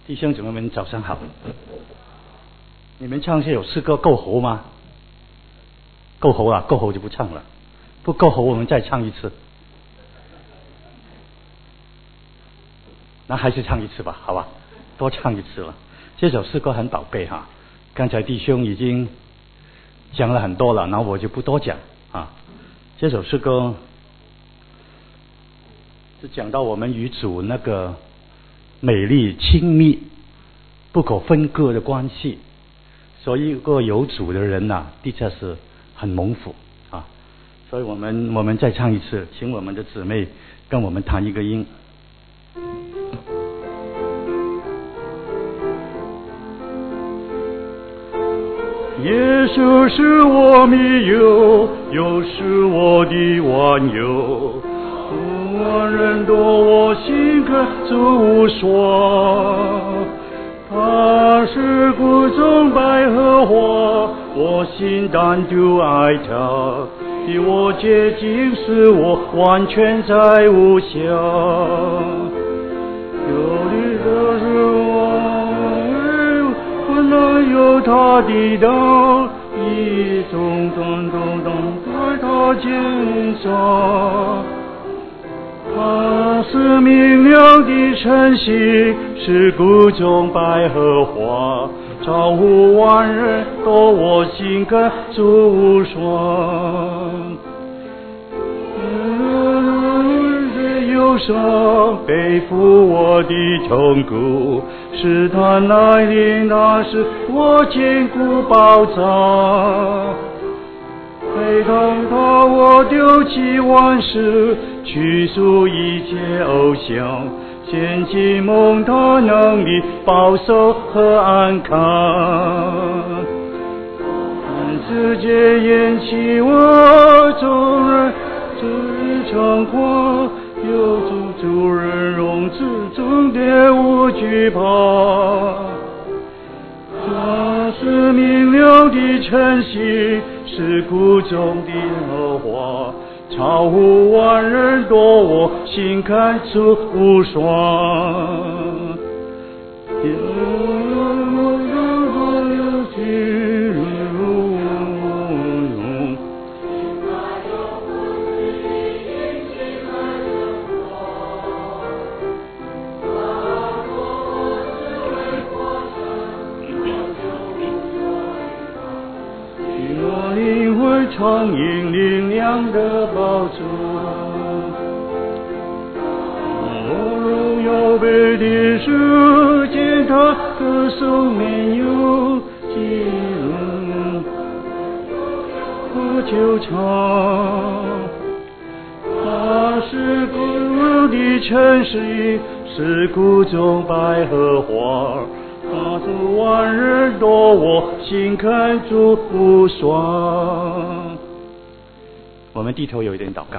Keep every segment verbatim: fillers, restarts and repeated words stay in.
弟兄姊妹们，早上好！你们唱这首诗歌够喉吗？够喉啊，够喉就不唱了。不够喉，我们再唱一次。那还是唱一次吧，好吧？多唱一次了。这首诗歌很宝贝哈，刚才弟兄已经讲了很多了，然后我就不多讲啊。这首诗歌是讲到我们与主那个美丽、亲密、不可分割的关系，所以一个有主的人呐、啊，的确是很蒙福啊。所以我们我们再唱一次，请我们的姊妹跟我们弹一个音。耶稣是我密友，又是我的万有，万人多我心可主无双。他是谷中百合花，我心单独爱他，比我接近使我完全再无瑕。有你的是我，困难有他的道，一种种种种在他肩上。他是明亮的晨曦，是谷中百合花，照乎万人，多我心感主无双。忧伤背负我的痛苦，试探来临，那是我坚固宝藏。陪同他，我丢弃万事，去除一切偶像，献祭蒙他能力，保守和安康。看世界厌弃我，众人这一场光，有主主人容之中别无惧怕。他是明亮的晨曦，是谷中的荷花，超乎万人，多我心看出无双。常引领亮的宝珠，我荣耀被的世界，他歌颂没有记录和纠缠。他是谷的城市，是谷中百合花，他是万人多我心看主无双。我们低头有一点祷告。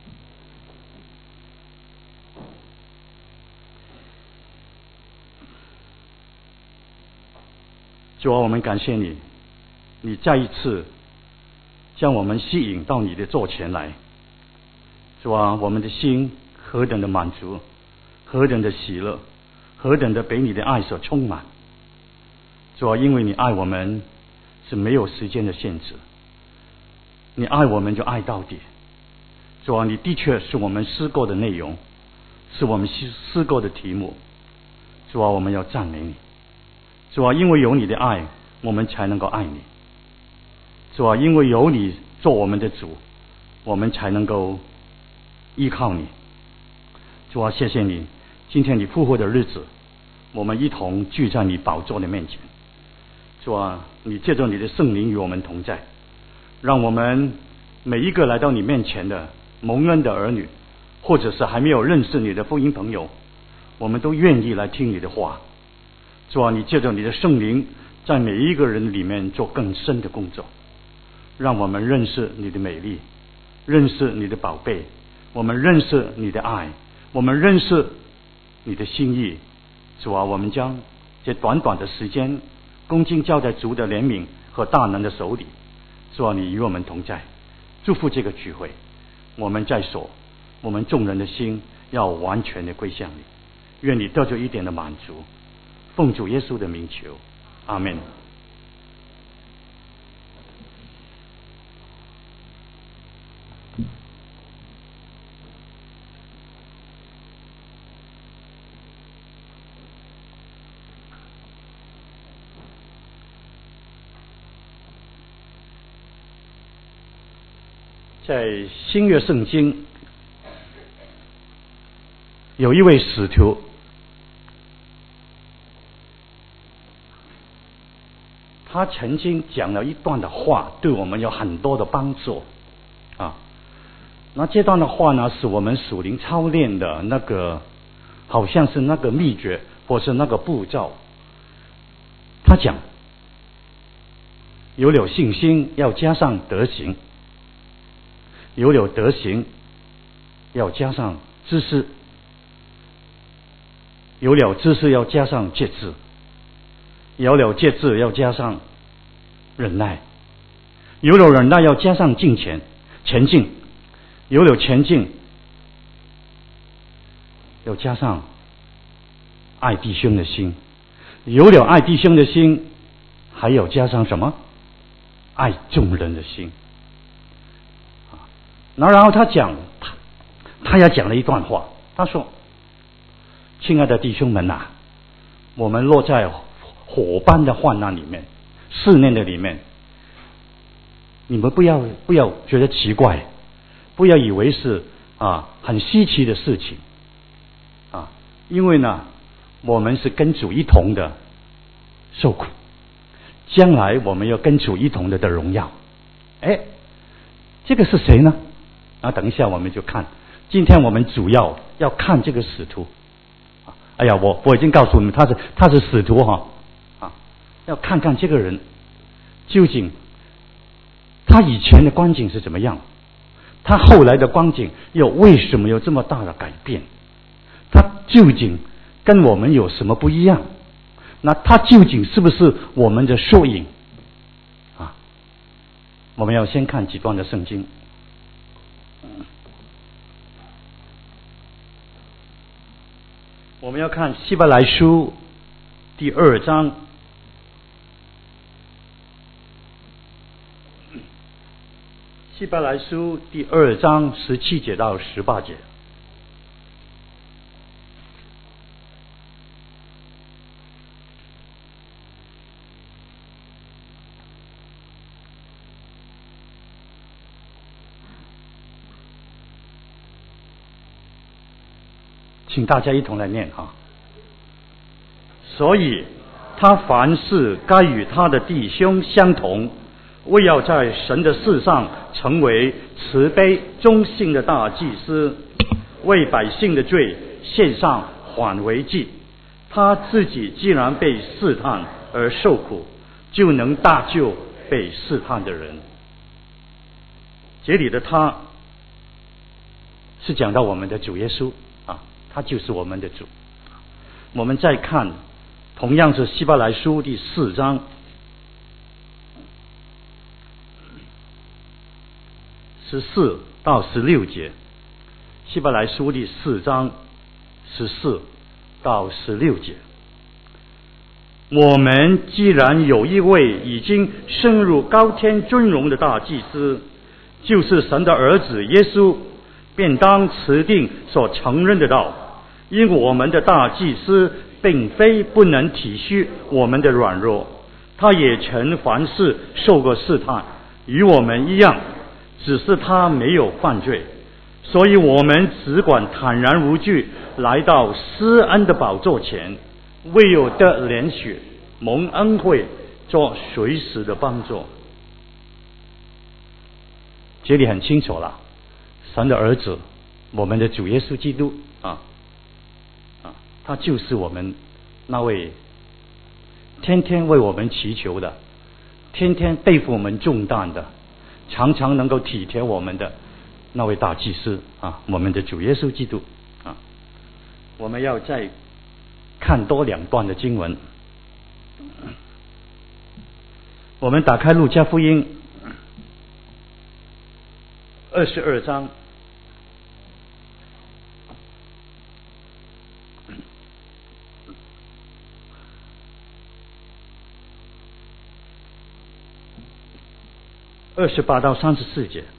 主啊，我们感谢你，你再一次将我们吸引到你的座前来。主啊，我们的心何等的满足，何等的喜乐，何等的被你的爱所充满。主啊，因为你爱我们是没有时间的限制，你爱我们就爱到底。主啊，你的确是我们诗歌的内容，是我们诗歌的题目。主啊，我们要赞美你。主啊，因为有你的爱，我们才能够爱你。主啊，因为有你做我们的主，我们才能够依靠你。主啊，谢谢你，今天你复活的日子，我们一同聚在你宝座的面前。主啊，你借着你的圣灵与我们同在，让我们每一个来到你面前的蒙恩的儿女，或者是还没有认识你的福音朋友，我们都愿意来听你的话。主啊，你借着你的圣灵在每一个人里面做更深的工作，让我们认识你的美丽，认识你的宝贝，我们认识你的爱，我们认识你的心意。主啊，我们将这短短的时间恭敬交在主的怜悯和大能的手里。主啊，你与我们同在，祝福这个聚会。我们在所，我们众人的心要完全的归向你，愿你得着一点的满足。 奉主耶稣的名求，阿们。在新约圣经有一位使徒，他曾经讲了一段的话，对我们有很多的帮助啊。那这段的话呢，是我们属灵操练的那个，好像是那个秘诀，或是那个步骤。他讲，有了信心要加上德行，有了德行要加上知识，有了知识要加上节制，有了节制要加上忍耐，有了忍耐要加上敬虔前进，有了前进要加上爱弟兄的心，有了爱弟兄的心还要加上什么？爱众人的心。然后他讲，他他也讲了一段话，他说：“亲爱的弟兄们呐、啊，我们落在火般的患难里面，试炼的里面，你们不要不要觉得奇怪，不要以为是啊很稀奇的事情啊，因为呢，我们是跟主一同的受苦，将来我们要跟主一同的得荣耀。哎，这个是谁呢？那等一下我们就看，今天我们主要要看这个使徒。哎呀，我我已经告诉你们，他是他是使徒哈啊，要看看这个人究竟他以前的光景是怎么样，他后来的光景又为什么有这么大的改变？他究竟跟我们有什么不一样？那他究竟是不是我们的缩影啊？我们要先看几段的圣经。我们要看希伯来书第二章，希伯来书第二章十七节到十八节。请大家一同来念哈。所以他凡事该与他的弟兄相同，为要在神的事上成为慈悲忠信的大祭司，为百姓的罪献上缓为祭。他自己既然被试探而受苦，就能大救被试探的人。这里的他是讲到我们的主耶稣啊，他就是我们的主。我们再看同样是希伯来书第四章十四到十六节，希伯来书第四章十四到十六节。我们既然有一位已经升入高天尊荣的大祭司，就是神的儿子耶稣，便当持定所承认的道。因我们的大祭司并非不能体恤我们的软弱，他也曾凡事受过试探，与我们一样，只是他没有犯罪。所以我们只管坦然无惧来到施恩的宝座前，为有得怜恤蒙恩惠做随时的帮助。这里很清楚了，神的儿子，我们的主耶稣基督啊啊，他就是我们那位天天为我们祈求的，天天背负我们重担的，常常能够体贴我们的那位大祭司啊，我们的主耶稣基督啊。我们要再看多两段的经文。我们打开路加福音二十二章二十八到三十四节。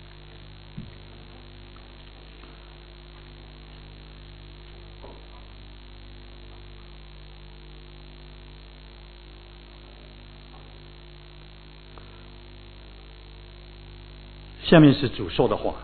下面是主说的话，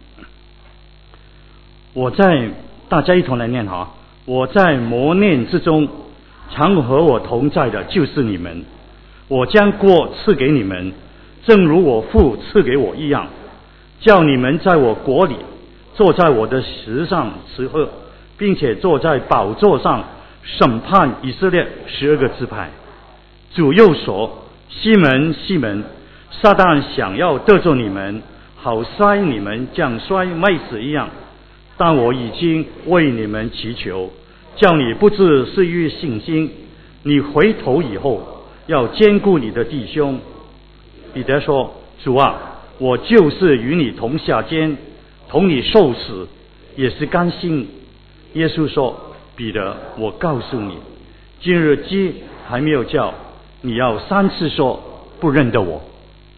我在大家一同来念哈。我在磨练之中，常和我同在的就是你们。我将国赐给你们，正如我父赐给我一样，叫你们在我国里坐在我的石上吃喝，并且坐在宝座上审判以色列十二个支派。主又说：西门，西门，撒旦想要得罪你们，好摔你们像摔麦子一样，但我已经为你们祈求，叫你不致失于信心。你回头以后，要兼顾你的弟兄。彼得说：主啊，我就是与你同下监，同你受死，也是甘心。耶稣说：彼得，我告诉你，今日鸡还没有叫，你要三次说不认得我。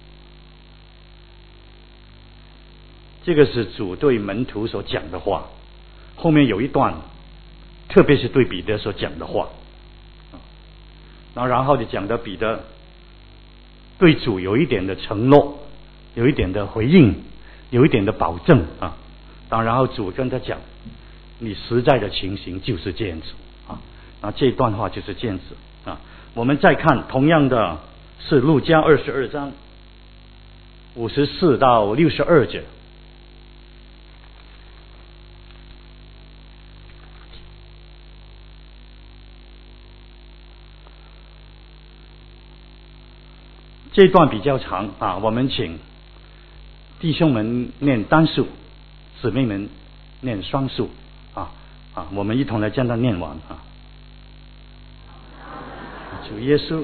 这个是主对门徒所讲的话，后面有一段特别是对彼得所讲的话，然后然后就讲的彼得对主有一点的承诺，有一点的回应，有一点的保证啊。然后主跟他讲，你实在的情形就是这样子啊。那这段话就是这样子啊。我们再看同样的是路加二十二章五十四到六十二节。这段比较长啊，我们请弟兄们念单数，姊妹们念双数啊啊，我们一同来将它念完啊。主耶稣，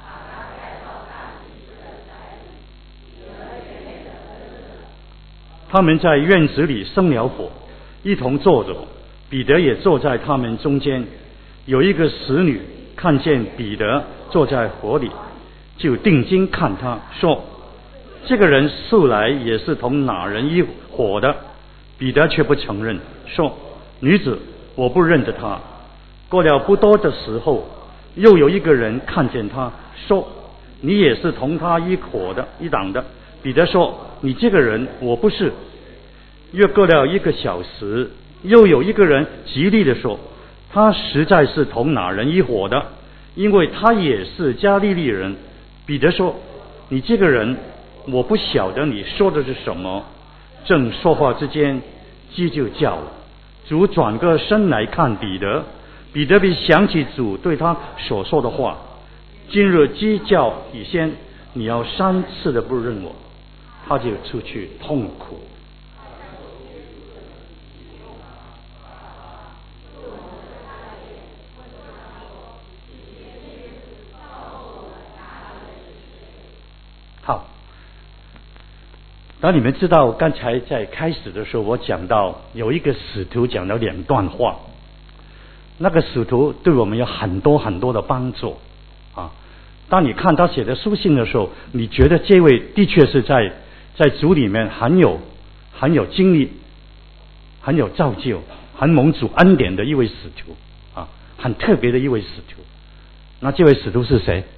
他们在院子里生了火，一同坐着，彼得也坐在他们中间。有一个使女看见彼得坐在火里，就定睛看他，说：这个人素来也是同哪人一伙的。彼得却不承认，说：女子，我不认得他。过了不多的时候，又有一个人看见他，说：你也是同他一伙的一党的。彼得说：你这个人我不是。约过了一个小时，又有一个人极力的说：他实在是同哪人一伙的，因为他也是加利利人。彼得说：你这个人我不晓得你说的是什么。正说话之间，鸡就叫了。主转个身来看彼得，彼得便想起主对他所说的话：今日鸡叫以先，你要三次的不认我。他就出去痛苦。好，当你们知道刚才在开始的时候，我讲到有一个使徒讲了两段话，那个使徒对我们有很多很多的帮助啊。当你看他写的书信的时候，你觉得这位的确是在在主里面很有很有经历、很有造就、很蒙主恩典的一位使徒啊，很特别的一位使徒。那这位使徒是谁？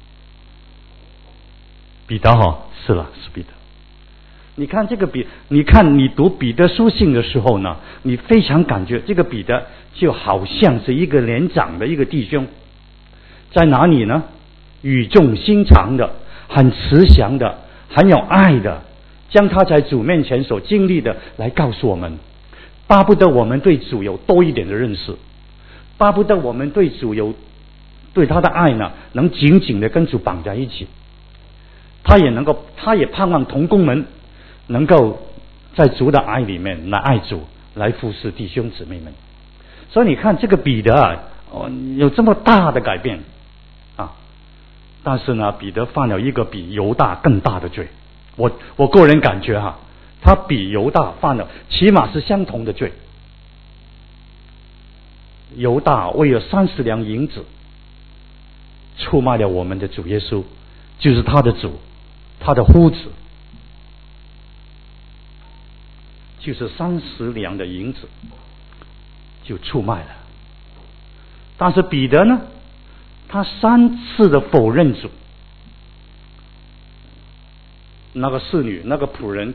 彼得哈，是了，是彼得。你看这个彼，你看你读彼得书信的时候呢，你非常感觉这个彼得就好像是一个年长的一个弟兄，在哪里呢？语重心长的，很慈祥的，很有爱的，将他在主面前所经历的来告诉我们，巴不得我们对主有多一点的认识，巴不得我们对主有对他的爱呢，能紧紧的跟主绑在一起。他也能够，他也盼望同工们能够在主的爱里面来爱主，来服侍弟兄姊妹们。所以你看这个彼得啊，哦，有这么大的改变啊，但是呢，彼得犯了一个比犹大更大的罪。我我个人感觉哈、啊，他比犹大犯了起码是相同的罪。犹大为了三十两银子，出卖了我们的主耶稣，就是他的主。他的夫子就是三十两的银子，就出卖了。但是彼得呢，他三次的否认主。那个侍女，那个仆人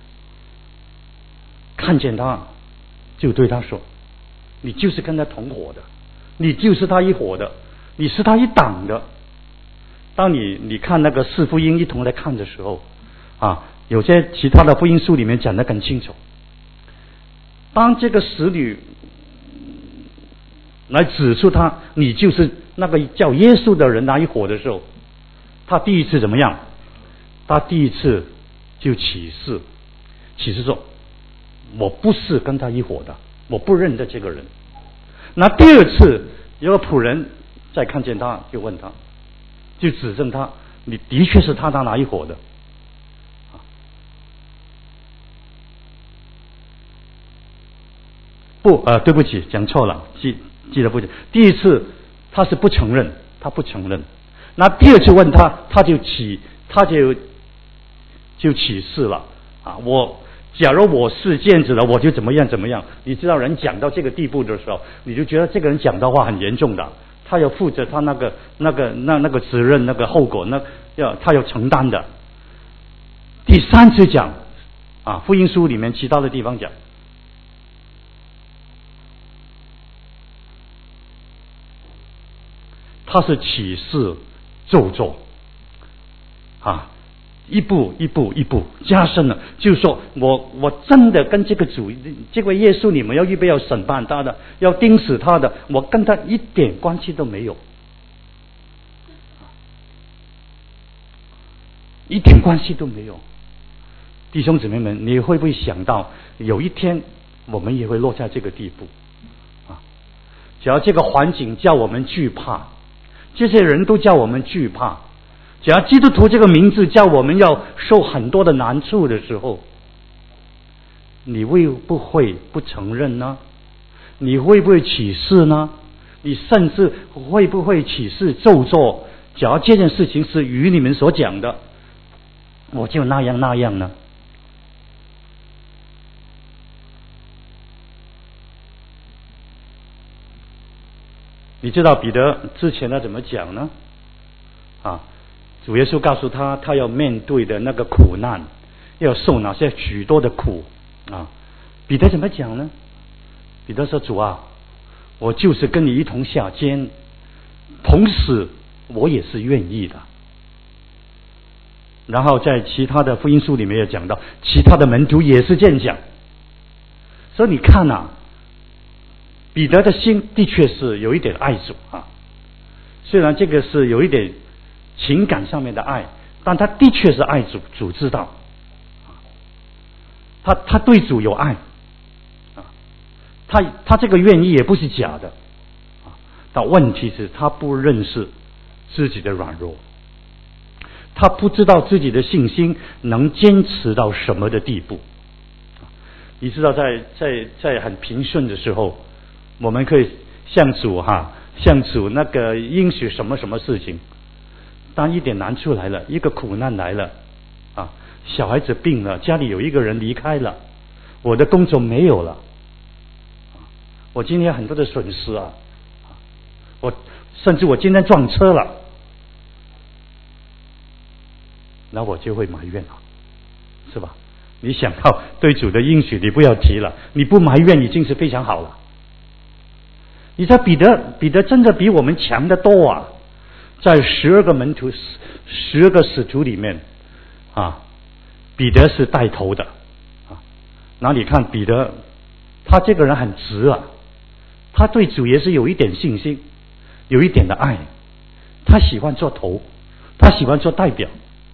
看见他，就对他说：“你就是跟他同伙的，你就是他一伙的，你是他一党的。”当你你看那个四福音一同来看的时候，啊，有些其他的福音书里面讲得更清楚。当这个使女来指出他，你就是那个叫耶稣的人那一伙的时候，他第一次怎么样？他第一次就起誓，起誓说：“我不是跟他一伙的，我不认得这个人。”那第二次有个仆人再看见他，就问他，就指证他：“你的确是他他哪一伙的。”不，呃，对不起，讲错了，记记得不起。第一次他是不承认，他不承认。那第二次问他，他就起，他就就起誓了啊！我假如我是这样子的，我就怎么样怎么样。你知道，人讲到这个地步的时候，你就觉得这个人讲的话很严重的，他要负责他那个那个那那个责任，那个后果，那要他要承担的。第三次讲啊，福音书里面其他的地方讲。他是起誓咒咒啊，一步一步一步加深了，就是说我我真的跟这个主这位耶稣，你们要预备要审判他的，要钉死他的，我跟他一点关系都没有，一点关系都没有。弟兄姊妹们，你会不会想到有一天我们也会落在这个地步啊？只要这个环境叫我们惧怕，这些人都叫我们惧怕，只要基督徒这个名字叫我们要受很多的难处的时候，你会不会不承认呢？你会不会起誓呢？你甚至会不会起誓咒咒？只要这件事情是与你们所讲的，我就那样那样呢？你知道彼得之前他怎么讲呢？啊，主耶稣告诉他，他要面对的那个苦难，要受哪些许多的苦啊？彼得怎么讲呢？彼得说：“主啊，我就是跟你一同下监，同时我也是愿意的。”然后在其他的福音书里面也讲到，其他的门徒也是这样讲。所以你看啊，彼得的心的确是有一点爱主啊，虽然这个是有一点情感上面的爱，但他的确是爱主，主知道，他他对主有爱啊，他他这个愿意也不是假的啊，但问题是他不认识自己的软弱，他不知道自己的信心能坚持到什么的地步。你知道在在在很平顺的时候，我们可以向主哈，向主那个应许什么什么事情。当一点难处来了，一个苦难来了啊，小孩子病了，家里有一个人离开了，我的工作没有了，我今天很多的损失啊，我甚至我今天撞车了，那我就会埋怨了，是吧？你想到对主的应许，你不要提了，你不埋怨已经是非常好了。你知道彼得，彼得真的比我们强得多啊！在十二个门徒、十二个使徒里面，啊，彼得是带头的啊。那你看彼得，他这个人很直啊，他对主也是有一点信心，有一点的爱，他喜欢做头，他喜欢做代表。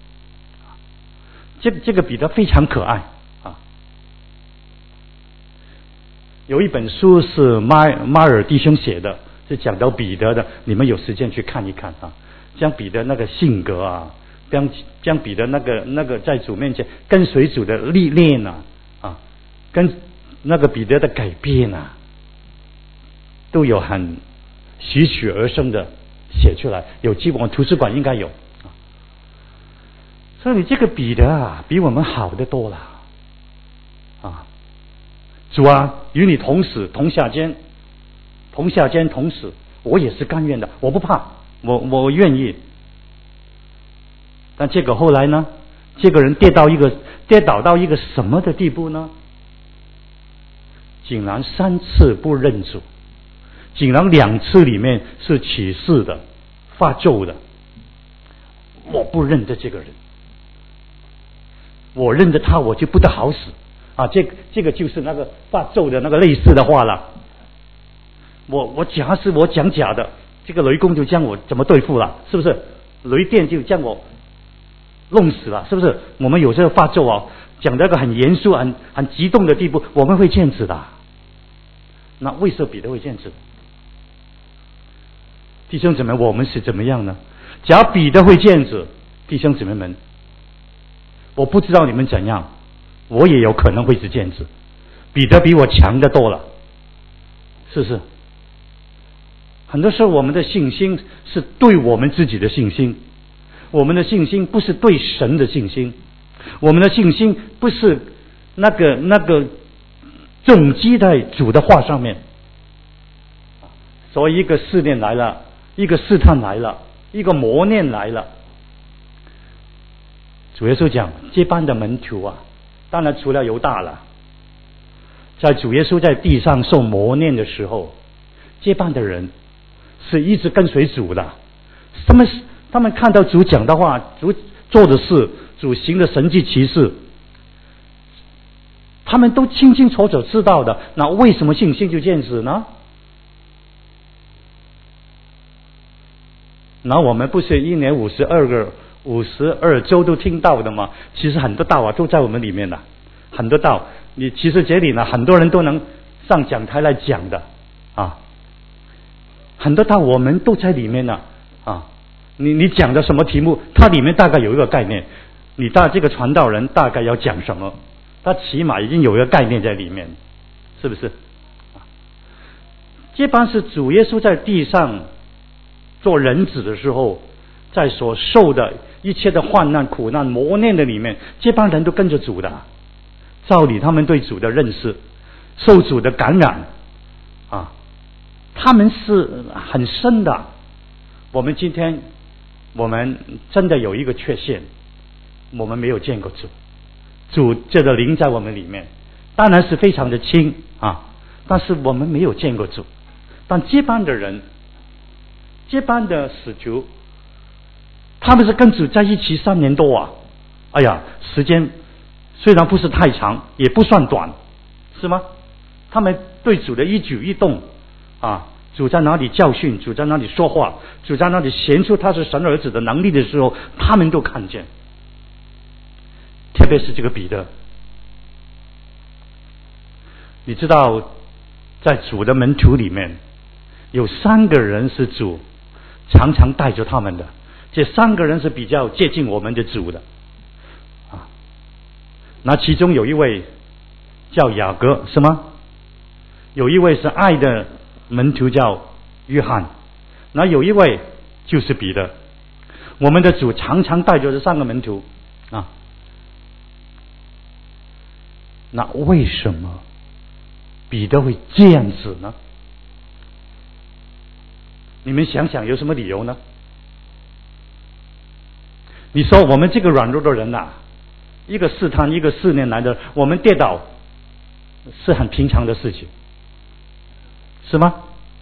这这个彼得非常可爱啊。有一本书是马马尔弟兄写的，是讲到彼得的，你们有时间去看一看啊。将彼得那个性格啊，将将彼得那个那个在主面前跟随主的历练啊，啊，跟那个彼得的改变啊，都有很栩栩而生的写出来。有机会，我图书馆应该有。所以你这个彼得啊，比我们好得多了啊！ 主啊，与你同死，同下监，同下监，同死，我也是甘愿的，我不怕，我我愿意。但结果后来呢？这个人跌到一个跌倒到一个什么的地步呢？竟然三次不认主，竟然两次里面是起誓的、发咒的。我不认得这个人，我认得他，我就不得好死啊！这这个就是那个发咒的那个类似的话了。我我假是我讲假的，这个雷公就将我怎么对付了？是不是？雷电就将我弄死了，是不是？我们有时候发咒啊，讲这个很严肃、很很激动的地步，我们会这样子的。那为什么彼得会这样子？弟兄姊妹，我们是怎么样呢？假如彼得会这样子，弟兄姊妹们，我不知道你们怎样，我也有可能会是这样子。彼得比我强得多了，是不是？很多时候我们的信心是对我们自己的信心，我们的信心不是对神的信心，我们的信心不是那个那个重击在主的话上面。所以一个试炼来了，一个试探来了，一个磨练来了。主耶稣讲，这班的门徒啊，当然除了犹大了，在主耶稣在地上受磨练的时候，这班的人是一直跟随主的。他们他们看到主讲的话，主做的事，主行的神迹奇事，他们都清清楚楚知道的。那为什么信心就这样子呢？那我们不是一年五十二个五十二周都听到的吗？其实很多道啊都在我们里面的，很多道，你其实这里呢，很多人都能上讲台来讲的啊，很多道我们都在里面呢啊。你你讲的什么题目，它里面大概有一个概念，你大这个传道人大概要讲什么，他起码已经有一个概念在里面，是不是？这帮是主耶稣在地上做人子的时候，在所受的一切的患难、苦难、磨练的里面，这帮人都跟着主的。照理他们对主的认识，受主的感染啊，他们是很深的。我们今天我们真的有一个缺陷，我们没有见过主，主这个灵在我们里面，当然是非常的轻啊，但是我们没有见过主。但这帮的人，这帮的使徒，他们是跟主在一起三年多啊！哎呀，时间虽然不是太长，也不算短，是吗？他们对主的一举一动啊，主在哪里教训，主在哪里说话，主在哪里显出他是神儿子的能力的时候，他们都看见。特别是这个彼得，你知道，在主的门徒里面，有三个人是主常常带着他们的，这三个人是比较接近我们的主的啊。那其中有一位叫雅各，是吗？有一位是爱的门徒叫约翰，那有一位就是彼得。我们的主常常带着这三个门徒啊。那为什么彼得会这样子呢？你们想想有什么理由呢？你说我们这个软弱的人啊，一个试探一个试炼来的，我们跌倒是很平常的事情，是吗？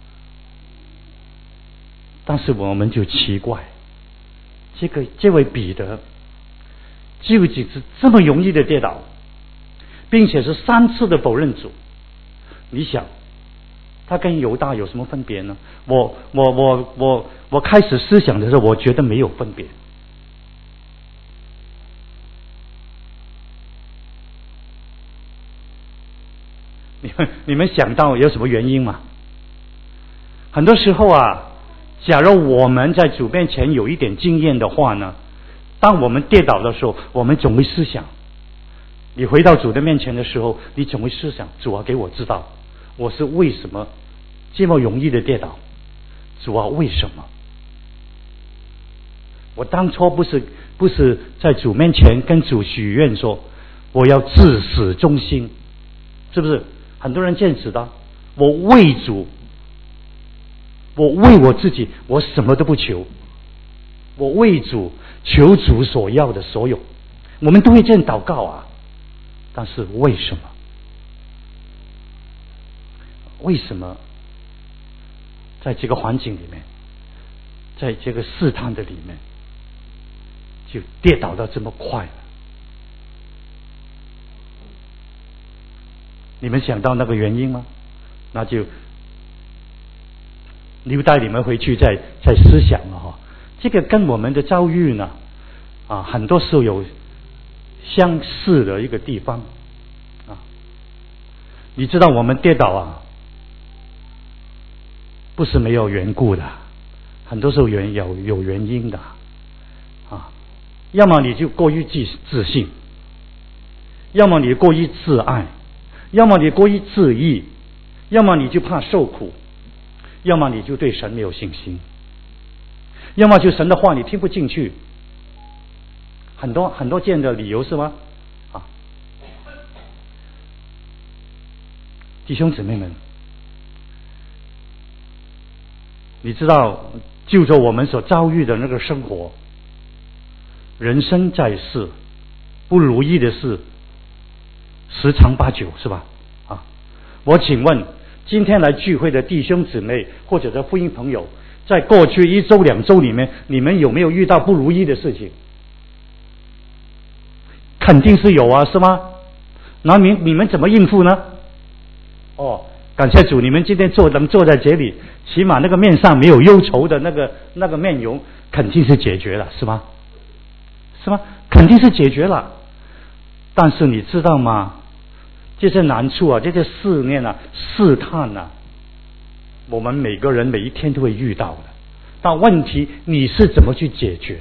但是我们就奇怪，这个这位彼得究竟是这么容易的跌倒，并且是三次的否认主，你想他跟犹大有什么分别呢？我我我我我开始思想的时候，我觉得没有分别。你们你们想到有什么原因吗？很多时候啊，假如我们在主面前有一点经验的话呢，当我们跌倒的时候，我们总会思想。你回到主的面前的时候，你总会思想：主啊，给我知道我是为什么这么容易的跌倒？主啊，为什么？我当初不是不是在主面前跟主许愿说，我要至死忠心，是不是？ 很多人坚持的，我为主，我为我自己，我什么都不求，我为主，求主所要的所有，我们都会这样祷告啊。但是为什么？为什么在这个环境里面，在这个试探的里面，就跌倒到这么快了？你们想到那个原因吗？那就留待你们回去再再思想了哈。这个跟我们的遭遇呢，啊，很多时候有相似的一个地方啊。你知道我们跌倒啊，不是没有缘故的，很多时候原有有原因的啊。要么你就过于自自信，要么你过于自爱，要么你过于自义，要么你就怕受苦，要么你就对神没有信心，要么就神的话你听不进去，很多很多这样的理由是吗？啊，弟兄姊妹们，你知道就着我们所遭遇的那个生活，人生在世，不如意的事十常八九，是吧？啊，我请问今天来聚会的弟兄姊妹或者是福音朋友，在过去一周两周里面，你们有没有遇到不如意的事情？肯定是有啊，是吗？那你你们怎么应付呢？哦，感谢主，你们今天坐能坐在这里，起码那个面上没有忧愁的那个那个面容，肯定是解决了，是吗？是吗？肯定是解决了。但是你知道吗？这些难处啊，这些试炼啊、试探啊，我们每个人每一天都会遇到的。但问题你是怎么去解决？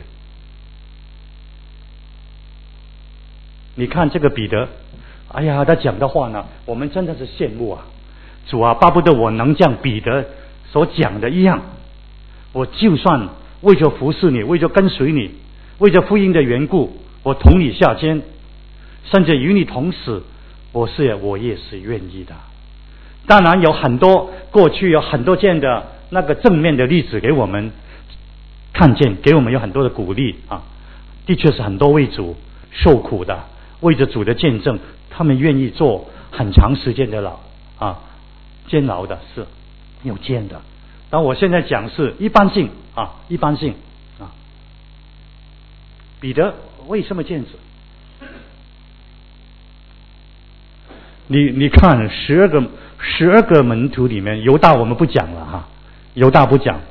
你看这个彼得，哎呀，他讲的话呢，我们真的是羡慕啊！主啊，巴不得我能像彼得所讲的一样，我就算为着服侍你，为着跟随你，为着福音的缘故，我同你下监，甚至与你同死，我是我也是愿意的。当然有很多过去有很多这样的那个正面的例子给我们看见，给我们有很多的鼓励啊！的确是很多为主受苦的，为着主的见证，他们愿意做很长时间的牢啊监牢的，是有这样的。但我现在讲是一般性啊，一般性啊。彼得为什么这样子？你你看十二个十二个门徒里面，犹大我们不讲了哈，犹大不讲。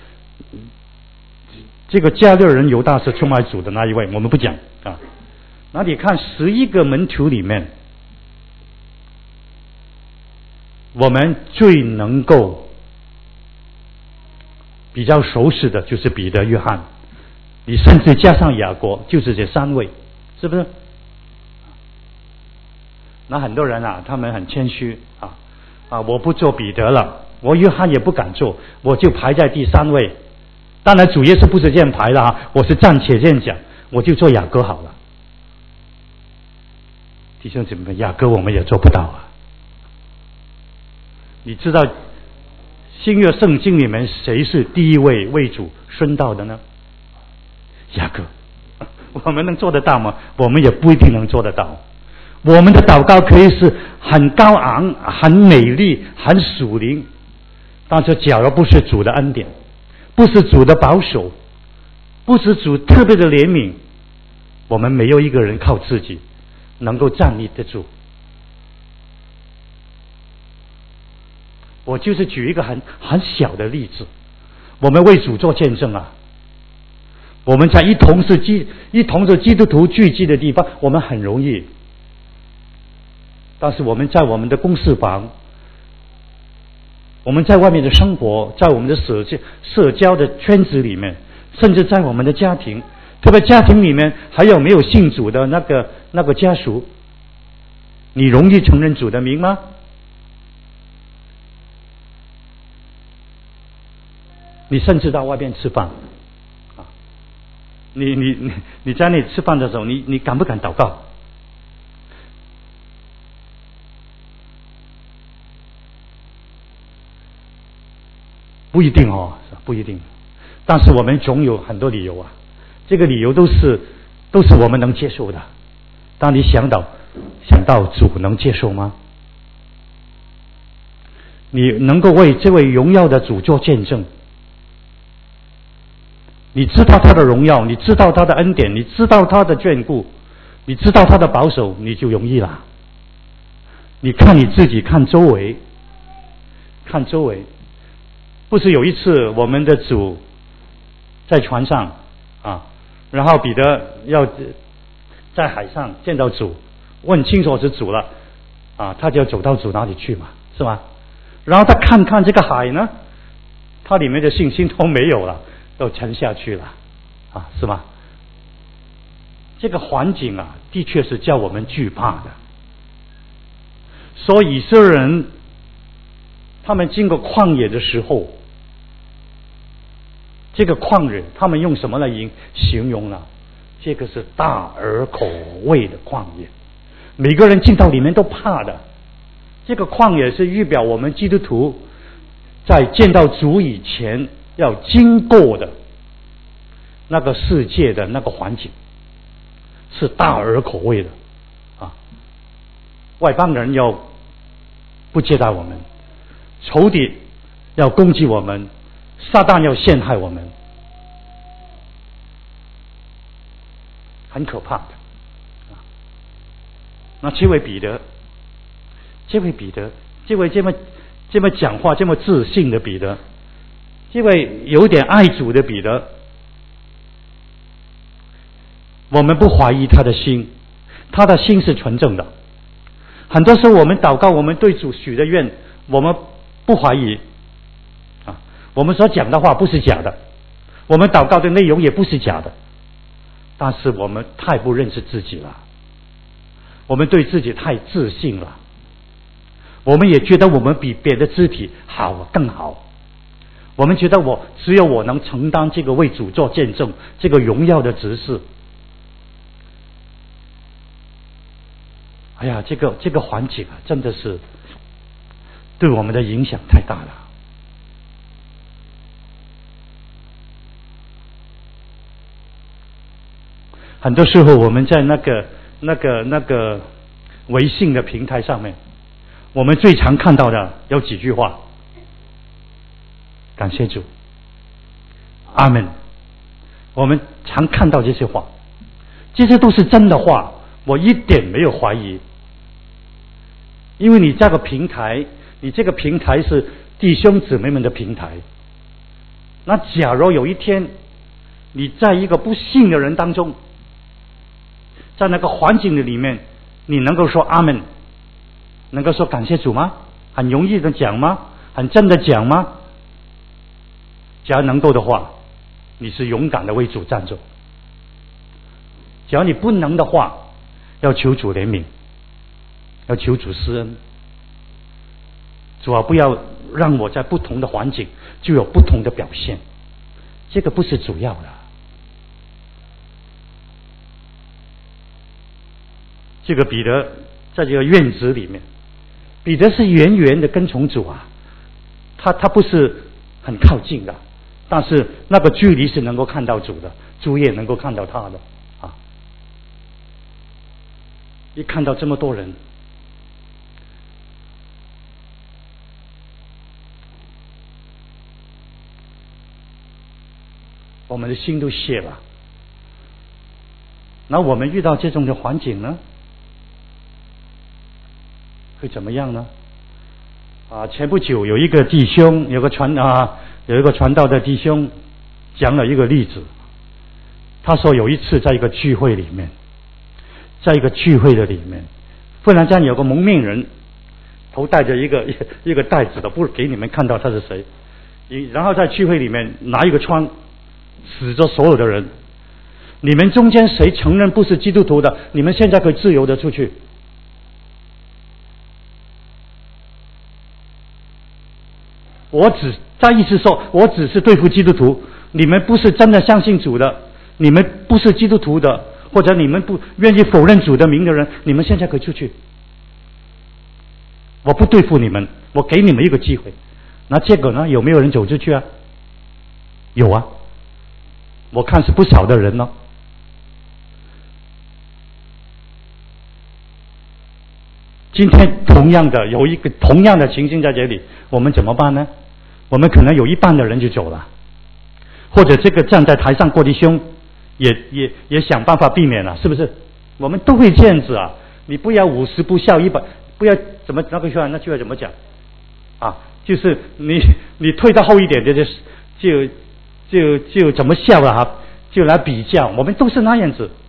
这个加略人犹大是出卖主的那一位，我们不讲啊。那你看十一个门徒里面，我们最能够比较熟悉的就是彼得、约翰，你甚至加上雅各，就是这三位，是不是？那很多人啊，他们很谦虚啊啊，我不做彼得了，我约翰也不敢做，我就排在第三位。当然主耶稣不是这样排的啊，我是暂且这样讲，我就做雅各好了。弟兄姊妹，雅各我们也做不到啊。你知道新约圣经里面谁是第一位为主殉道的呢？雅各。我们能做得到吗？我们也不一定能做得到。我们的祷告可以是很高昂、很美丽、很属灵，但是假如不是主的恩典，不是主的保守，不是主特别的怜悯，我们没有一个人靠自己能够站立得住。我就是举一个很很小的例子，我们为主做见证啊。我们在一同是基一同是基督徒聚集的地方，我们很容易。但是我们在我们的公事房，我们在外面的生活，在我们的社交社交的圈子里面，甚至在我们的家庭，特别家庭里面还有没有信主的那个那个家属，你容易承认主的名吗？你甚至到外边吃饭啊，你你你你在那里吃饭的时候，你你敢不敢祷告？ 不一定哦，不一定。但是我们总有很多理由啊，这个理由都是都是我们能接受的。当你想到想到主能接受吗？你能够为这位荣耀的主做见证，你知道他的荣耀，你知道他的恩典，你知道他的眷顾，你知道他的保守，你就容易了。你看你自己，看周围，看周围。不是有一次我们的主在船上啊，然后彼得要在海上见到主，问清楚是主了啊，他就要走到主哪里去嘛，是吧？然后他看看这个海呢，他里面的信心都没有了，都沉下去了啊，是吧？这个环境啊，的确是叫我们惧怕的。所以以色列人他们经过旷野的时候，这个旷野他们用什么来形容呢？这个是大而可畏的旷野，每个人进到里面都怕的。这个旷野是预表我们基督徒在见到主以前要经过的那个世界的那个环境，是大而可畏的啊！外邦人要不接待我们，仇敌要攻击我们，撒旦要陷害我们，很可怕的。那这位彼得，这位彼得，这位这么这么讲话这么自信的彼得，这位有点爱主的彼得，我们不怀疑他的心，他的心是纯正的。很多时候我们祷告，我们对主许的愿，我们不怀疑啊，我们所讲的话不是假的，我们祷告的内容也不是假的，但是我们太不认识自己了，我们对自己太自信了，我们也觉得我们比别的肢体好更好，我们觉得我只有我能承担这个为主做见证这个荣耀的职事。哎呀，这个这个环境啊，真的是对我们的影响太大了。很多时候我们在那个那个那个微信的平台上面，我们最常看到的有几句话：感谢主，阿们。我们常看到这些话，这些都是真的话，我一点没有怀疑。因为你这个平台，你这个平台是弟兄姊妹们的平台。那假如有一天你在一个不信的人当中，在那个环境的里面，你能够说阿们，能够说感谢主吗？很容易的讲吗？很真的讲吗？假如能够的话，你是勇敢的为主站着。假如你不能的话，要求主怜悯，要求主施恩。主啊，不要让我在不同的环境就有不同的表现，这个不是主要的。这个彼得在这个院子里面，彼得是远远的跟从主啊，他他不是很靠近的，但是那个距离是能够看到主的，主也能够看到他的啊。一看到这么多人，我们的心都泄了。那我们遇到这种的环境呢，会怎么样呢？啊，前不久有一个弟兄，有个传啊，有一个传道的弟兄讲了一个例子。他说有一次在一个聚会里面，在一个聚会的里面，忽然间有个蒙面人，头戴着一个一个袋子的，不给你们看到他是谁。然后在聚会里面拿一个枪，指着所有的人，你们中间谁承认不是基督徒的，你们现在可以自由的出去。我只在意思说，我只是对付基督徒，你们不是真的相信主的，你们不是基督徒的，或者你们不愿意否认主的名的人，你们现在可以出去。我不对付你们，我给你们一个机会， 那结果呢？有没有人走出去啊？有啊，我看是不少的人哦。今天同样的有一个同样的情形在这里，我们怎么办呢？我们可能有一半的人就走了，或者这个站在台上过的兄也也也想办法避免了，是不是？我们都会这样子啊！你不要五十不孝一百，不要怎么那个句话，那句话怎么讲啊？就是你你退到后一点的就就就就怎么孝了哈？就来比较，我们都是那样子。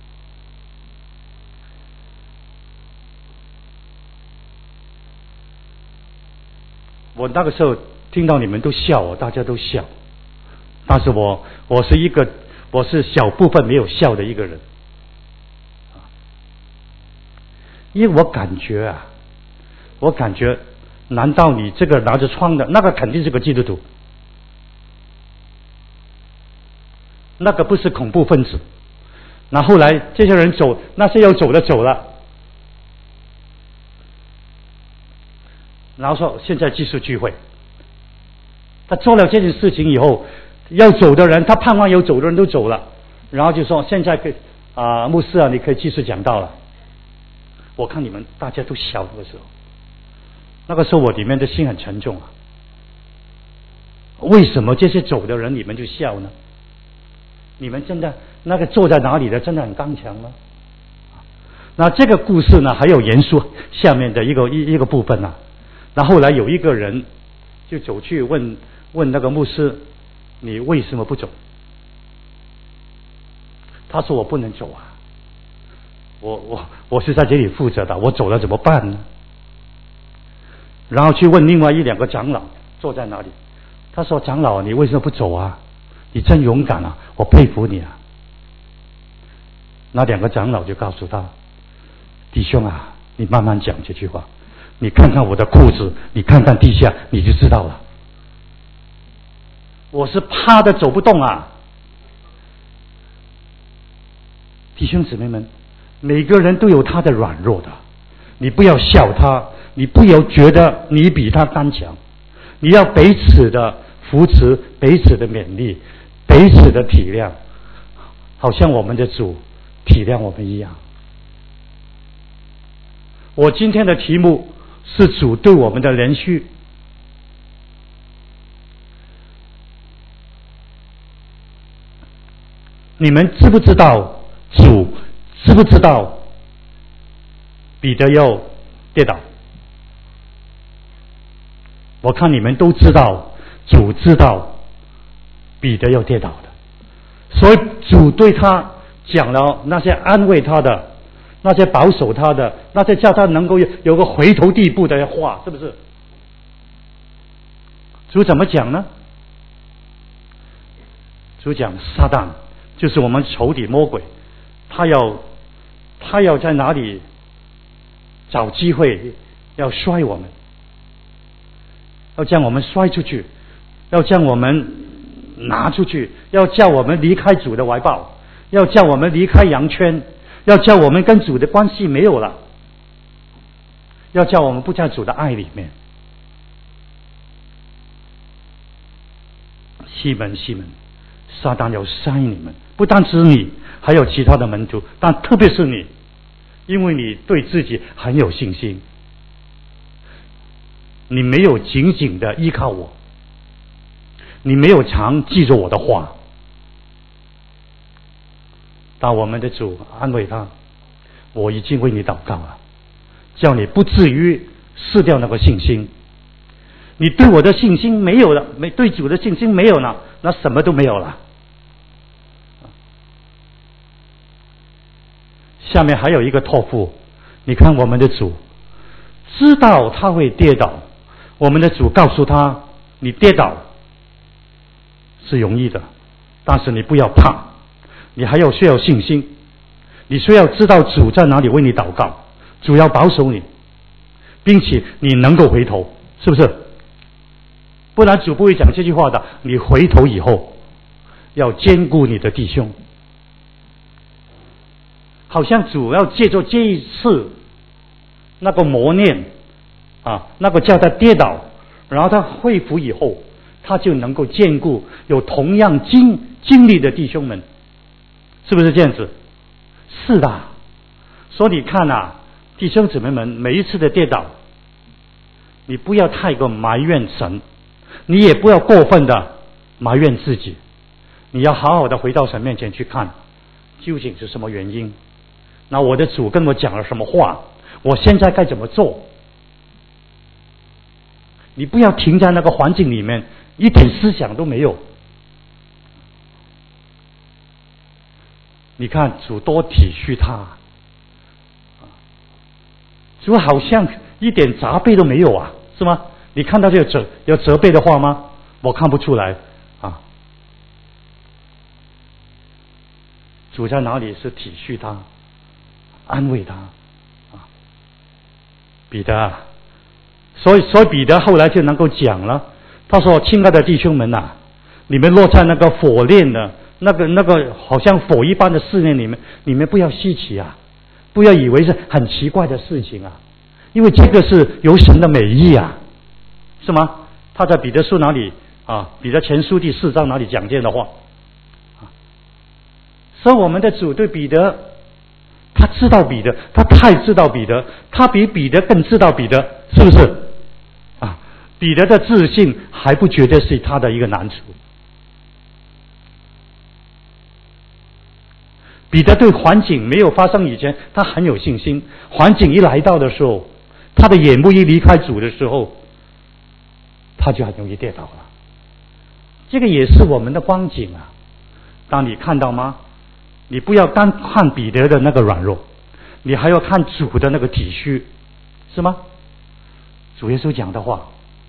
我那个时候听到你们都笑我，大家都笑，但是我我是一个我是小部分没有笑的一个人，因为我感觉啊，我感觉，难道你这个拿着枪的那个肯定是个基督徒，那个不是恐怖分子？那后来这些人走，那些要走的走了。然后说现在继续聚会，他做了这件事情以后，要走的人，他盼望有走的人都走了，然后就说现在可以啊、呃，牧师啊，你可以继续讲道了。我看你们大家都笑那个时候，那个时候我里面的心很沉重啊。为什么这些走的人你们就笑呢？你们真的那个坐在哪里的真的很刚强吗？那这个故事呢，还有严肃下面的一个一一个部分呢、啊。那后来有一个人就走去问问那个牧师，你为什么不走？他说我不能走啊，我我我是在这里负责的，我走了怎么办呢？然后去问另外一两个长老坐在哪里，他说长老你为什么不走啊？你真勇敢啊，我佩服你啊。那两个长老就告诉他，弟兄啊，你慢慢讲这句话，你看看我的裤子，你看看地下，你就知道了。我是趴的走不动啊！弟兄姊妹们，每个人都有他的软弱的，你不要笑他，你不要觉得你比他刚强，你要彼此的扶持，彼此的勉励，彼此的体谅，好像我们的主体谅我们一样。我今天的题目是主对我们的连续。你们知不知道主知不知道彼得要跌倒？我看你们都知道主知道彼得要跌倒的，所以主对他讲了那些安慰他的，那些保守他的，那些叫他能够有有个回头地步的话，是不是？主怎么讲呢？主讲撒旦就是我们仇敌魔鬼，他要他要在哪里找机会要摔我们，要将我们摔出去，要将我们拿出去，要叫我们离开主的怀抱，要叫我们离开羊圈，要叫我们跟主的关系没有了，要叫我们不在主的爱里面。西门西门，撒旦要塞你们，不单是你，还有其他的门徒，但特别是你，因为你对自己很有信心，你没有紧紧的依靠我，你没有常记住我的话。但我们的主安慰他，我已经为你祷告了，叫你不至于失掉那个信心。你对我的信心没有了，没对主的信心没有了，那什么都没有了。下面还有一个托付，你看我们的主知道他会跌倒，我们的主告诉他，你跌倒是容易的，但是你不要怕，你还要需要信心，你需要知道主在哪里为你祷告，主要保守你，并且你能够回头，是不是？不然主不会讲这句话的。你回头以后要兼顾你的弟兄，好像主要借着这一次那个磨练啊，那个叫他跌倒， 然后他恢复以后，他就能够兼顾有同样经经历的弟兄们，是不是这样子？是的。所以你看啊，弟兄姊妹们，每一次的跌倒，你不要太过埋怨神，你也不要过分的埋怨自己，你要好好的回到神面前去看，究竟是什么原因？那我的主跟我讲了什么话？我现在该怎么做？你不要停在那个环境里面，一点思想都没有。你看主多体恤他，主好像一点责备都没有啊，是吗？你看到这有责有责备的话吗？我看不出来啊。主在哪里是体恤他，安慰他啊？彼得啊，所以所以彼得后来就能够讲了，他说：“亲爱的弟兄们呐、啊，你们落在那个火炼的那个那个好像火一般的试炼里面，你们不要稀奇啊，不要以为是很奇怪的事情啊，因为这个是有神的美意啊，是吗？”他在彼得书哪里啊？彼得前书第四章哪里讲这样的话？所以我们的主对彼得，他知道彼得，他太知道彼得，他比彼得更知道彼得，是不是？啊，彼得的自信还不觉得是他的一个难处。彼得对环境没有发生以前，他很有信心；环境一来到的时候，他的眼目一离开主的时候，他就很容易跌倒了。这个也是我们的光景啊！当你看到吗？你不要单看彼得的那个软弱，你还要看主的那个体恤，是吗？主耶稣讲的话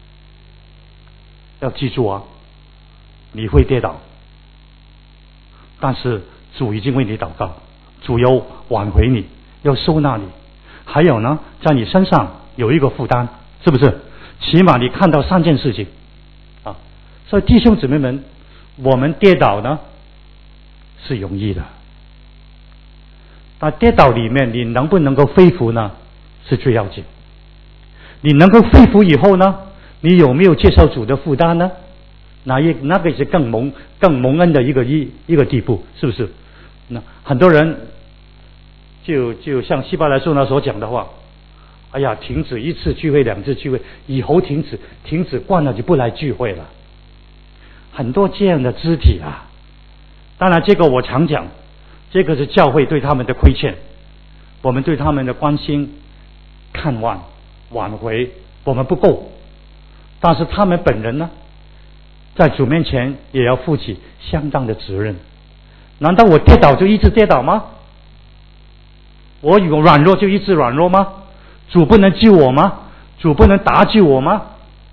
要记住啊，你会跌倒，但是主已经为你祷告，主要挽回你，要收纳你，还有呢，在你身上有一个负担，是不是？起码你看到三件事情啊。所以弟兄姊妹们，我们跌倒呢是容易的，但跌倒里面你能不能够恢复呢是最要紧。你能够恢复以后呢，你有没有接受主的负担呢？那一那个是更蒙更蒙恩的一个一一个地步，是不是？那很多人就就像希伯来书那所讲的话，哎呀，停止一次聚会两次聚会，以后停止停止惯了就不来聚会了。很多这样的肢体啊，当然这个我常讲，这个是教会对他们的亏欠，我们对他们的关心看望挽回我们不够，但是他们本人呢，在主面前也要负起相当的责任。难道我跌倒就一直跌倒吗？我有软弱就一直软弱吗？主不能救我吗？主不能搭救我吗？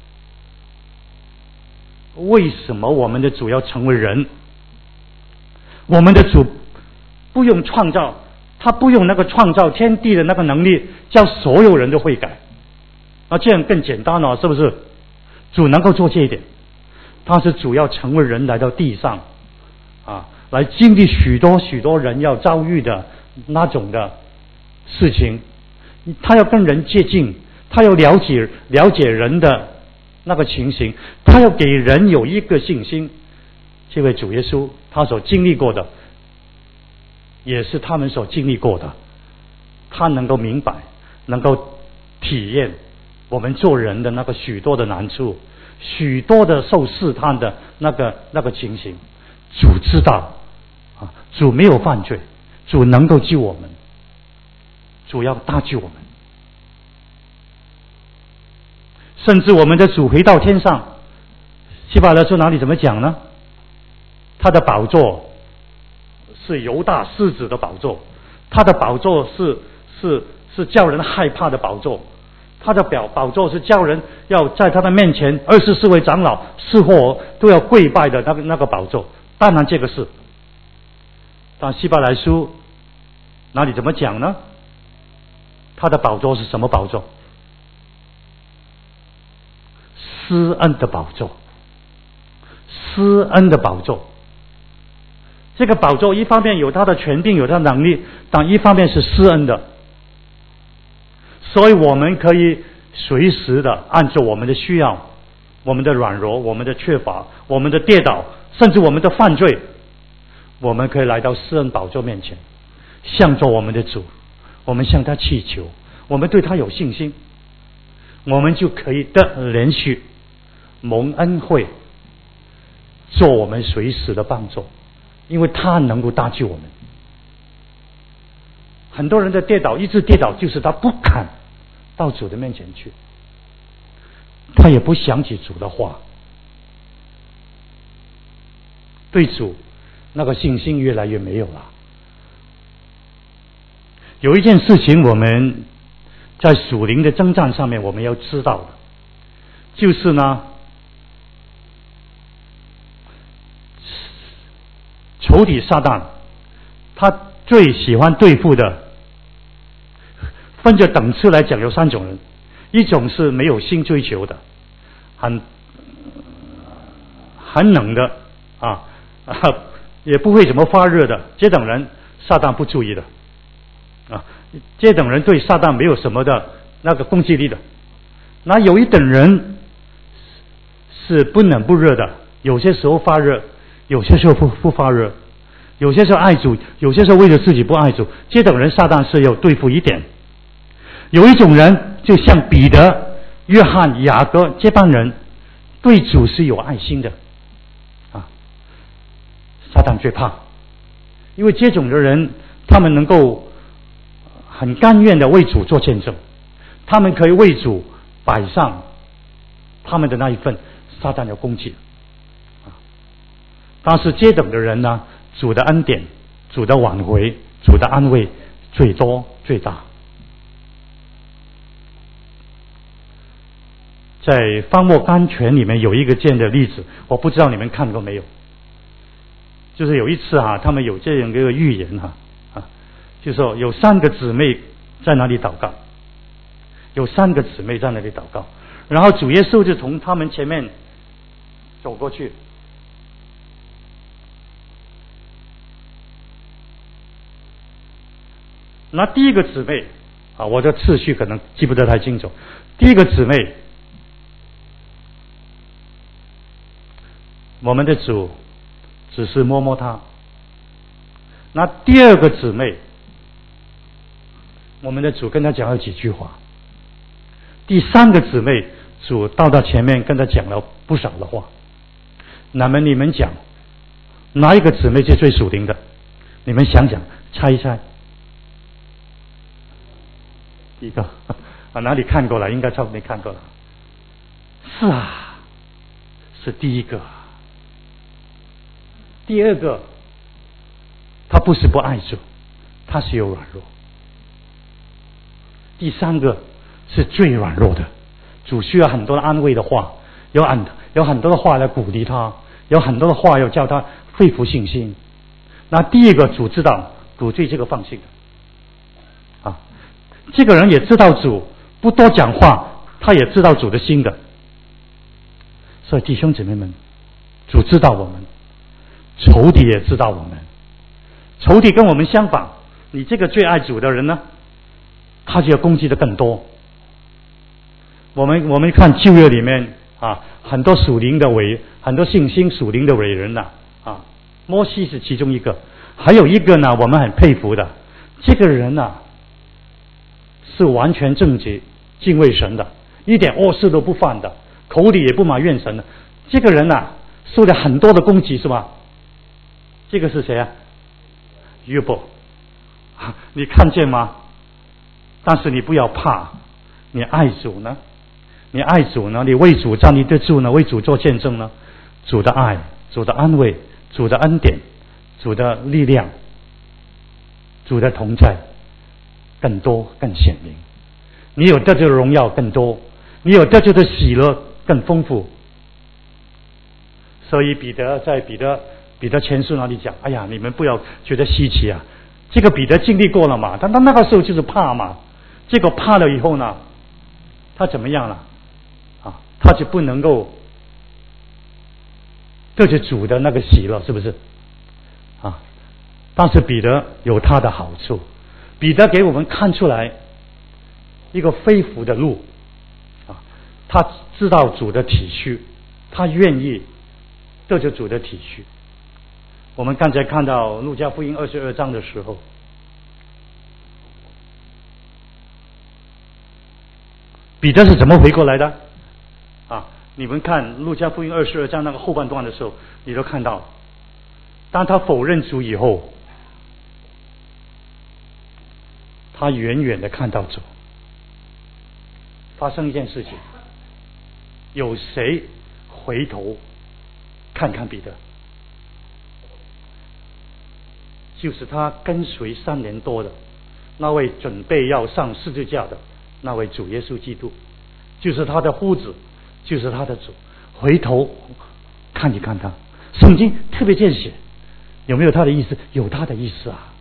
为什么我们的主要成为人？我们的主不用创造，他不用那个创造天地的那个能力，叫所有人都会改，那这样更简单了，是不是？主能够做这一点，他是主要成为人来到地上啊，来经历许多许多人要遭遇的那种的事情，他要跟人接近，他要了解了解人的那个情形，他要给人有一个信心。这位主耶稣他所经历过的也是他们所经历过的，他能够明白，能够体验我们做人的那个许多的难处，许多的受试探的那个那个情形。主知道啊，主没有犯罪，主能够救我们，主要搭救我们。甚至我们的主回到天上，希伯来书哪里怎么讲呢？他的宝座是犹大狮子的宝座，他的宝座是是是叫人害怕的宝座，他的宝宝座是叫人要在他的面前二十四位长老是或都要跪拜的那个那个宝座。当然这个是，但希伯来书哪里怎么讲呢？他的宝座是什么宝座？施恩的宝座，施恩的宝座。这个宝座一方面有他的权柄，有他的能力，但一方面是施恩的，所以我们可以随时的按照我们的需要我们的软弱，我们的缺乏，我们的跌倒，甚至我们的犯罪，我们可以来到施恩宝座面前，向着我们的主，我们向他祈求，我们对他有信心，我们就可以得连续蒙恩惠，做我们随时的帮助，因为他能够搭救我们。很多人的跌倒，一直跌倒，就是他不肯到主的面前去，他也不想起主的话，对主那个信心越来越没有了。有一件事情我们在属灵的征战上面我们要知道的，就是呢，仇敌撒旦他最喜欢对付的，分着等次来讲有三种人。一种是没有心追求的，很很冷的啊，也不会怎么发热的，这等人撒旦不注意的啊，这等人对撒旦没有什么的那个攻击力的。那有一等人是不冷不热的，有些时候发热，有些时候不不发热，有些时候爱主，有些时候为了自己不爱主，这等人撒旦是要对付一点。有一种人就像彼得、约翰、雅各这帮人，对主是有爱心的啊，撒旦最怕，因为这种的人他们能够很甘愿的为主做见证，他们可以为主摆上他们的那一份，撒旦要攻击啊。但是这等的人呢，主的恩典、主的挽回、主的安慰最多最大。在《方莫甘泉》里面有一个这样的例子，我不知道你们看过没有。就是有一次啊，他们有这样一个预言哈啊，就说有三个姊妹在那里祷告，有三个姊妹在那里祷告，然后主耶稣就从他们前面走过去，那第一个姊妹啊，我的次序可能记不得太清楚，第一个姊妹，我们的主只是摸摸她。那第二个姊妹，我们的主跟她讲了几句话。第三个姊妹，主到她前面跟她讲了不少的话。那么你们讲，哪一个姊妹是最属灵的？你们想想，猜一猜。第一个啊，哪里看过了？应该差不多没看过了。是啊，是第一个。第二个，他不是不爱主，他是有软弱。第三个是最软弱的，主需要很多的安慰的话，有很有很多的话来鼓励他，有很多的话要叫他恢复信心。那第一个主知道，主对这个放心的啊，这个人也知道主不多讲话，他也知道主的心的。所以弟兄姊妹们，主知道我们，仇敌也知道我们。仇敌跟我们相反，你这个最爱主的人呢，他就要攻击的更多。我们我们看旧约里面啊，很多属灵的伟，很多信心属灵的伟人呐 啊, 啊，摩西是其中一个，还有一个呢，我们很佩服的，这个人呐、啊，是完全正直、敬畏神的，一点恶事都不犯的，口里也不埋怨神的。这个人呐、啊，受了很多的攻击，是吧？这个是谁啊？约伯，你看见吗？但是你不要怕，你爱主呢，你爱主呢，你为主站立得住呢，为主做见证呢，主的爱、主的安慰、主的恩典、主的力量、主的同在更多更显明，你有得救的荣耀更多，你有得救的喜乐更丰富。所以彼得在彼得彼得前书那里讲，哎呀，你们不要觉得稀奇啊，这个彼得经历过了嘛，他他那个时候就是怕嘛，结果怕了以后呢，他怎么样了啊？他就不能够得着主的那个喜乐，是不是啊？但是彼得有他的好处，彼得给我们看出来一个飞福的路啊， 他知道主的体恤，他愿意得着主的体恤。我们刚才看到路加福音二十二章的时候，彼得是怎么回过来的啊？你们看路加福音二十二章那个后半段的时候，你都看到，当他否认主以后，他远远的看到主。发生一件事情，有谁回头看看彼得？就是他跟随三年多的那位准备要上十字架的那位主耶稣基督，就是他的夫子，就是他的主。回头看一看他，圣经特别这样写，有没有他的意思？有他的意思啊！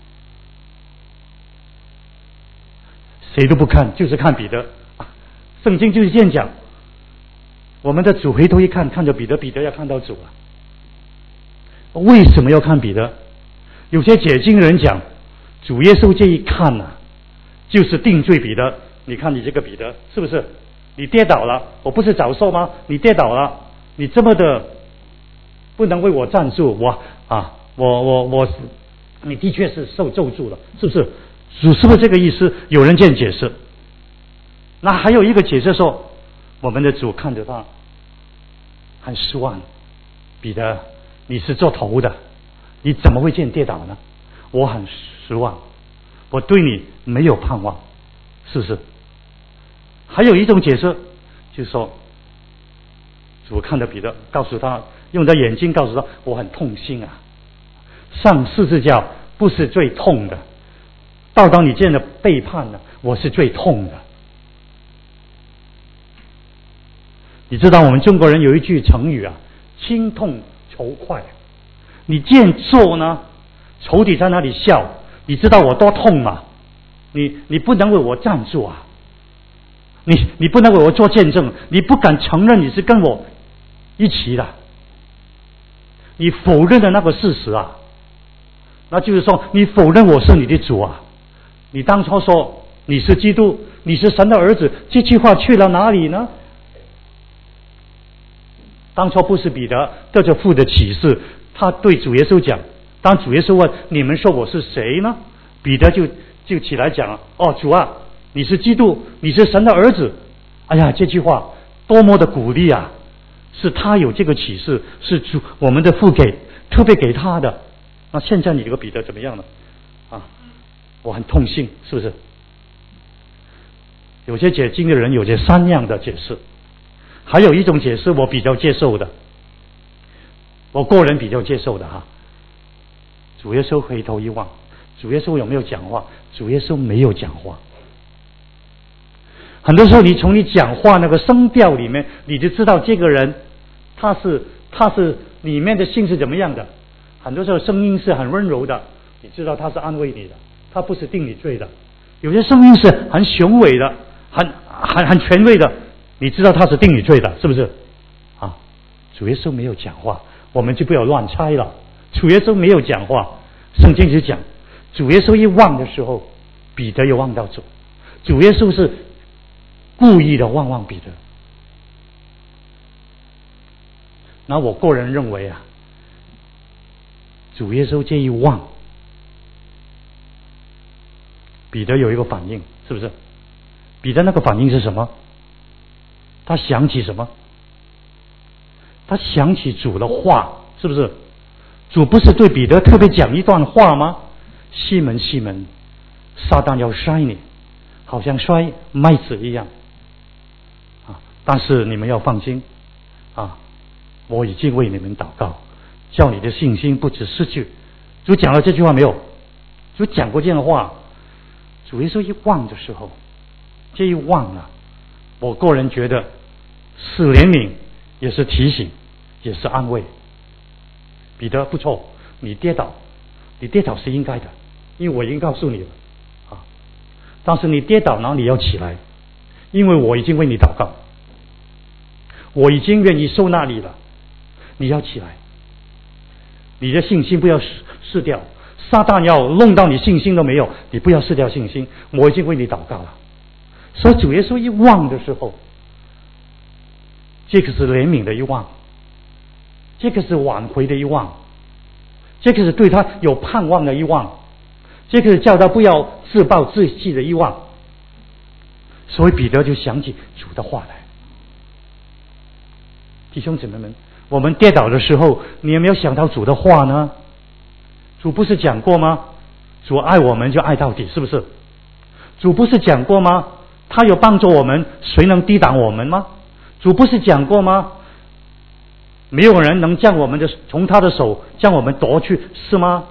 谁都不看，就是看彼得。圣经就是这样讲，我们的主回头一看，看着彼得，彼得要看到主啊。为什么要看彼得？有些解经人讲，主耶稣这一看呢、啊，就是定罪彼得。你看你这个彼得是不是？你跌倒了，我不是早说吗？你跌倒了，你这么的不能为我站住，我啊，我我我，你的确是受咒诅了，是不是？主是不是这个意思？有人这样解释。那还有一个解释说，我们的主看着他很失望，彼得，你是做头的，你怎么会这样跌倒呢？我很失望，我对你没有盼望，是不是？还有一种解释，就是说，主看着彼得，告诉他，用他眼睛告诉他，我很痛心啊，上十字架不是最痛的，到当你这样的背叛呢，我是最痛的。你知道我们中国人有一句成语啊，心痛仇快。你这样做呢，仇敌在那里笑，你知道我多痛吗？你你不能为我站住啊，你你不能为我做见证，你不敢承认你是跟我一起的，你否认了那个事实啊，那就是说你否认我是你的主啊。你当初说你是基督，你是神的儿子，这句话去了哪里呢？当初不是彼得得着父的启示，他对主耶稣讲，当主耶稣问你们说我是谁呢？彼得就就起来讲，哦，主啊，你是基督，你是神的儿子。哎呀，这句话多么的鼓励啊！是他有这个启示，是主我们的父给特别给他的。那现在你这个彼得怎么样呢？啊，我很痛心，是不是？有些解经的人有些三样的解释。还有一种解释我比较接受的，我个人比较接受的哈。主耶稣回头一望，主耶稣有没有讲话？主耶稣没有讲话。很多时候你从你讲话那个声调里面，你就知道这个人他是他是里面的心是怎么样的。很多时候声音是很温柔的，你知道他是安慰你的，他不是定你罪的。有些声音是很雄伟的，很很很权威的，你知道他是定你罪的，是不是？啊，主耶稣没有讲话，我们就不要乱猜了。主耶稣没有讲话，圣经就讲，主耶稣一望的时候，彼得又望到主。主耶稣是故意的望望彼得。那我个人认为啊，主耶稣这一望，彼得有一个反应，是不是？彼得那个反应是什么？他想起什么？他想起主的话，是不是？主不是对彼得特别讲一段话吗？西门西门，撒旦要摔你，好像摔麦子一样啊！但是你们要放心啊，我已经为你们祷告，叫你的信心不致失去。主讲了这句话没有？主讲过这样的话。主耶稣一望的时候，这一望啊，我个人觉得是怜悯，也是提醒，也是安慰。彼得不错，你跌倒，你跌倒是应该的，因为我已经告诉你了啊。但是你跌倒，然后你要起来，因为我已经为你祷告，我已经愿意受那里了，你要起来，你的信心不要失掉。撒旦要弄到你信心都没有，你不要失掉信心，我已经为你祷告了。所以主耶稣一望的时候， 这个是怜悯的一望，这个是挽回的一望，这个是对他有盼望的一望，这个是叫他不要自暴自弃的一望。所以彼得就想起主的话来。弟兄姊妹们，我们跌倒的时候，你有没有想到主的话呢？主不是讲过吗？主爱我们就爱到底，是不是？主不是讲过吗？他有帮助我们，谁能抵挡我们吗？主不是讲过吗？没有人能将我们的从他的手将我们夺去，是吗？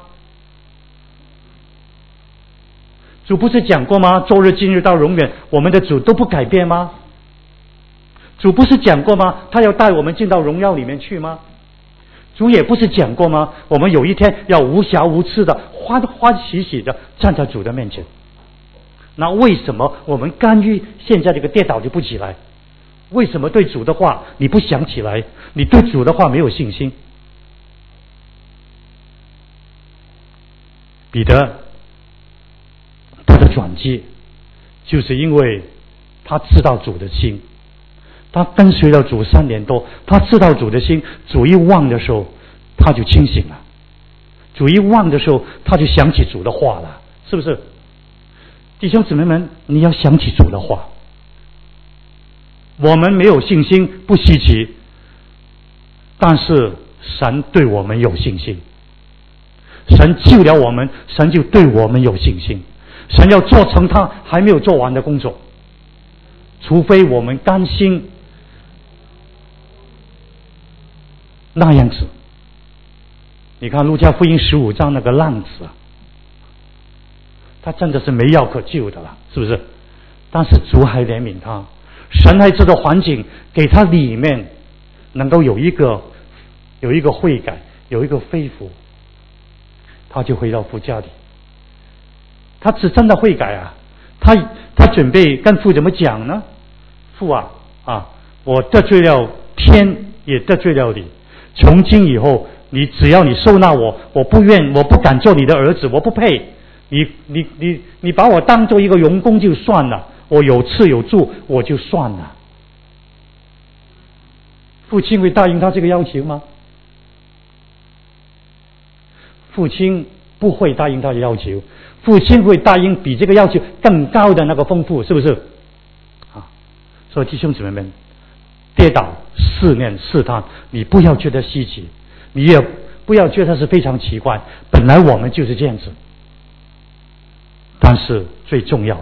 主不是讲过吗？周日今日到永远，我们的主都不改变吗？主不是讲过吗？他要带我们进到荣耀里面去吗？主也不是讲过吗？我们有一天要无瑕无疵的欢欢喜喜的站在主的面前。那为什么我们甘于现在这个跌倒就不起来？为什么对主的话你不想起来？你对主的话没有信心？彼得他的转机就是因为他知道主的心，他跟随了主三年多，他知道主的心，主一望的时候他就清醒了，主一望的时候他就想起主的话了，是不是？弟兄姊妹们，你要想起主的话。我们没有信心不稀奇，但是神对我们有信心，神救了我们，神就对我们有信心，神要做成他还没有做完的工作，除非我们甘心那样子。你看路加福音十五章那个浪子啊，他真的是没药可救的了，是不是？但是主还怜悯他，神在这个环境给他里面能够有一个有一个悔改，有一个恢复，他就回到父家里。他是真的悔改啊，他他准备跟父怎么讲呢？父啊啊，我得罪了天，也得罪了你，从今以后你只要你收纳我，我不愿我不敢做你的儿子，我不配，你你你你把我当做一个傭工就算了，我有吃有住我就算了。父亲会答应他这个要求吗？父亲不会答应他的要求，父亲会答应比这个要求更高的那个丰富，是不是啊？所以弟兄姊妹们，跌倒试炼试探，你不要觉得稀奇，你也不要觉得是非常奇怪，本来我们就是这样子。但是最重要的，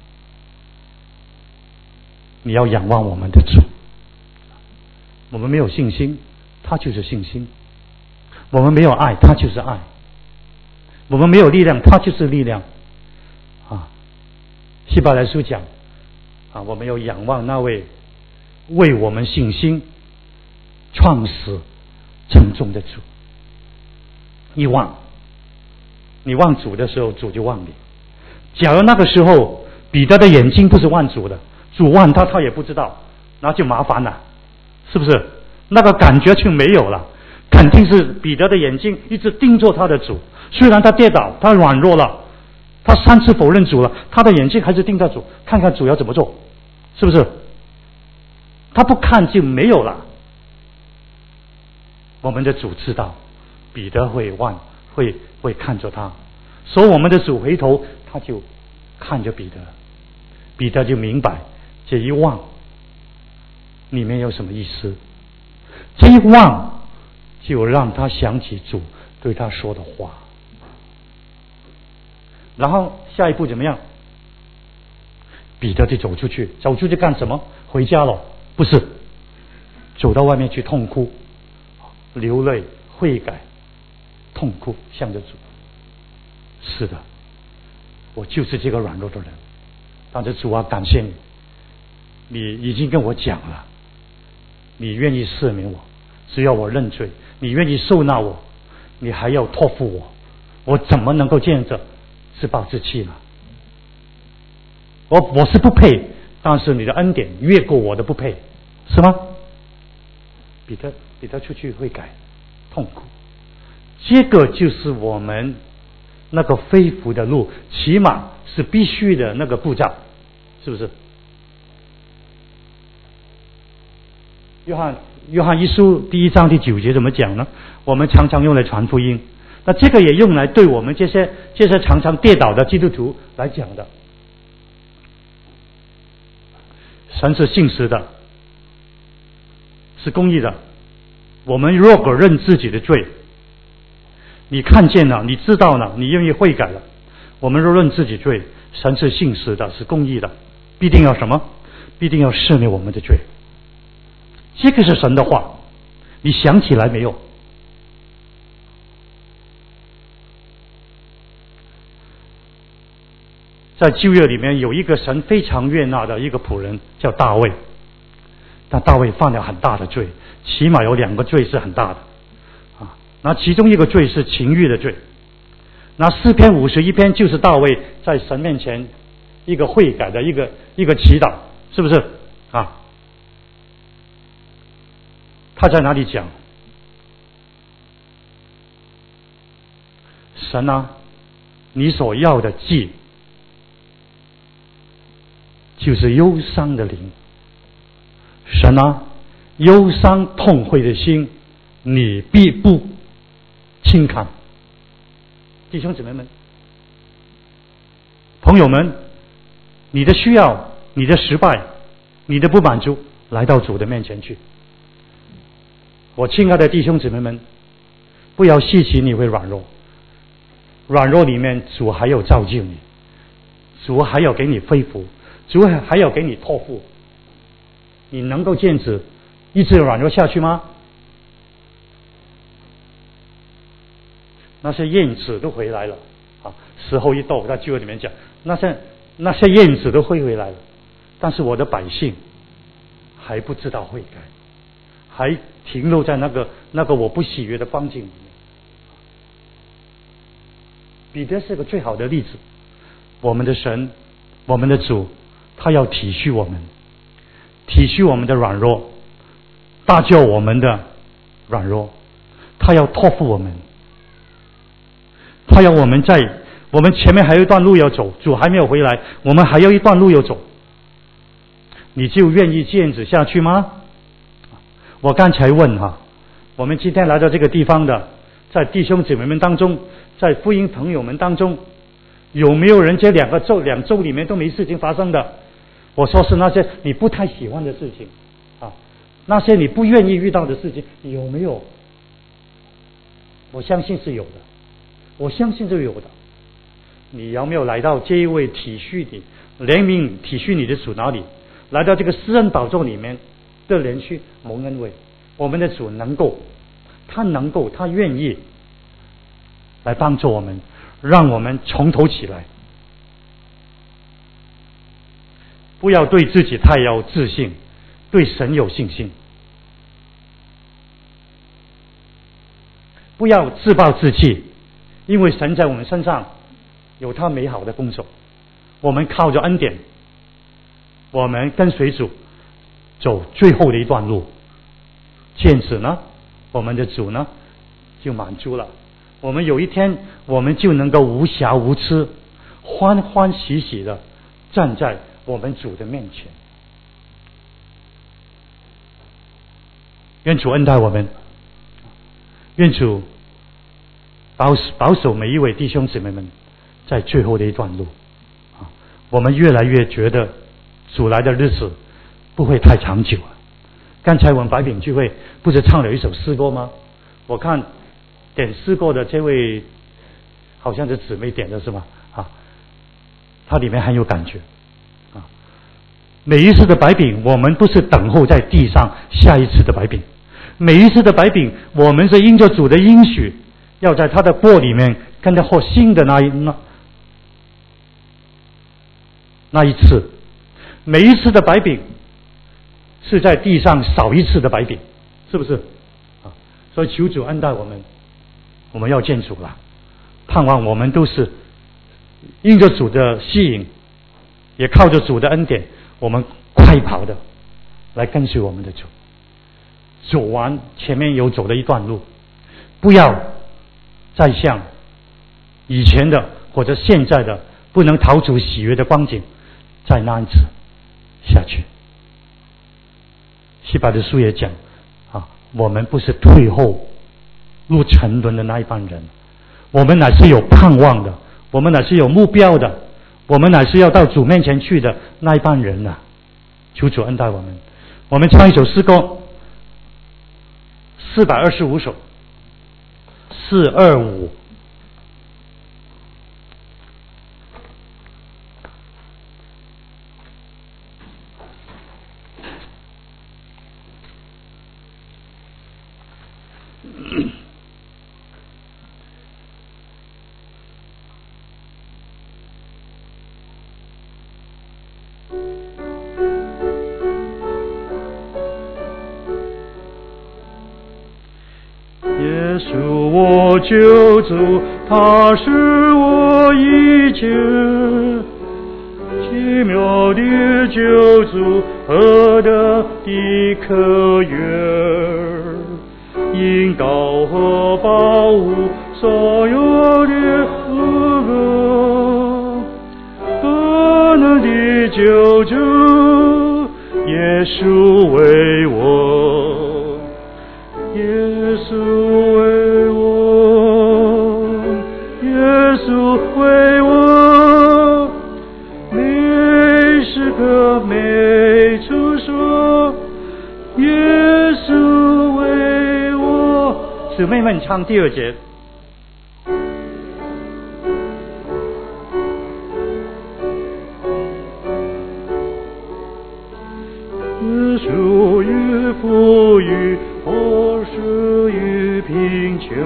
你要仰望我们的主。我们没有信心，他就是信心；我们没有爱，他就是爱；我们没有力量，他就是力量。啊，希伯来书讲啊，我们要仰望那位为我们信心创始成终的主。一望，你望主的时候，主就望你。假如那个时候彼得的眼睛不是望主的，主望他，他也不知道，那就麻烦了，是不是？那个感觉就没有了。肯定是彼得的眼睛一直盯着他的主，虽然他跌倒，他软弱了，他三次否认主了，他的眼睛还是盯着主，看看主要怎么做，是不是？他不看就没有了。我们的主知道彼得会望，会会看着他，所以我们的主回头，他就看着彼得，彼得就明白这一望里面有什么意思。这一望就让他想起主对他说的话。然后下一步怎么样？彼得就走出去，走出去干什么？回家了？不是，走到外面去痛哭，流泪，悔改，痛哭，向着主。是的，我就是这个软弱的人，但是主啊，感谢你，你已经跟我讲了，你愿意赦免我，只要我认罪，你愿意受纳我，你还要托付我，我怎么能够这样子自暴自弃呢？我我是不配，但是你的恩典越过我的不配，是吗？彼得彼得出去悔改，痛苦，这个就是我们那个恢复的路，起码是必须的那个步骤，是不是？ 约翰约翰一书第一章第九节怎么讲呢？我们常常用来传福音，那这个也用来对我们这些这些常常跌倒的基督徒来讲的。神是信实的，是公义的。我们若果认自己的罪，你看见了，你知道了，你愿意悔改了，我们若认自己罪，神是信实的，是公义的，必定要什么？必定要赦免我们的罪。这个是神的话，你想起来没有？在旧约里面有一个神非常悦纳的一个仆人叫大卫，但大卫犯了很大的罪，起码有两个罪是很大的啊。那其中一个罪是情欲的罪。那诗篇五十一篇就是大卫在神面前一个悔改的一个一个祈祷，是不是啊？他在哪里讲？神啊，你所要的祭就是忧伤的灵。神啊，忧伤痛悔的心，你必不轻看。弟兄姊妹们，朋友们，你的需要，你的失败，你的不满足，来到主的面前去。我亲爱的弟兄姊妹们，不要稀奇你会软弱，软弱里面主还有造就你，主还要给你恢复，主还要给你托付。你能够坚持一直软弱下去吗？那些燕子都回来了啊！时候一到，在旧约里面讲，那些那些燕子都会回来了，但是我的百姓还不知道悔改，还停留在那个那个我不喜悦的光景里面。彼得是个最好的例子，我们的神，我们的主，他要体恤我们，体恤我们的软弱，大救我们的软弱，他要托付我们，他要我们在我们前面还有一段路要走，主还没有回来，我们还有一段路要走，你就愿意坚持下去吗？我刚才问哈，我们今天来到这个地方的，在弟兄姊妹们当中，在福音朋友们当中，有没有人这两个周两周里面都没事情发生的？我说是那些你不太喜欢的事情啊，那些你不愿意遇到的事情，有没有？我相信是有的，我相信是有的。你有没有来到这一位体恤你、怜悯体恤你的主那里？来到这个施恩宝座里面的连续蒙恩惠，我们的主能够，他能够，他愿意来帮助我们，让我们从头起来。不要对自己太有自信，对神有信心。不要自暴自弃，因为神在我们身上有他美好的工作。我们靠着恩典，我们跟随主走最后的一段路，见此呢，我们的主呢就满足了。我们有一天，我们就能够无瑕无疵、欢欢喜喜的站在我们主的面前。愿主恩待我们，愿主保保守每一位弟兄姊妹们在最后的一段路。我们越来越觉得主来的日子不会太长久了。刚才我们白饼聚会不是唱了一首诗歌吗？我看点诗歌的这位好像是姊妹点的是吗？啊，它里面很有感觉啊。每一次的白饼，我们都是等候在地上下一次的白饼。每一次的白饼，我们是因着主的应许，要在他的国里面跟他获新的那一那那一次。每一次的白饼是在地上少一次的白饼，是不是啊？所以求主恩待我们，我们要见主了，盼望我们都是因着主的吸引，也靠着主的恩典，我们快跑的来跟随我们的主，走完前面有走的一段路，不要再像以前的或者现在的不能逃出喜悦的光景再那样子下去。 希伯来书也讲啊，我们不是退后入沉沦的那一帮人，我们乃是有盼望的，我们乃是有目标的，我们乃是要到主面前去的那一帮人啊！求主恩待我们。我们唱一首诗歌，四百二十五首，四二五。 耶稣我救主，他是我一切，奇妙的救主，何等的可悦，引导和保护所有的恶，何能的救主，耶稣为我，耶稣为我，耶稣为我，每时刻每处说，耶稣为我。 姊妹们唱第二节。 耶稣与富裕，或是与贫穷，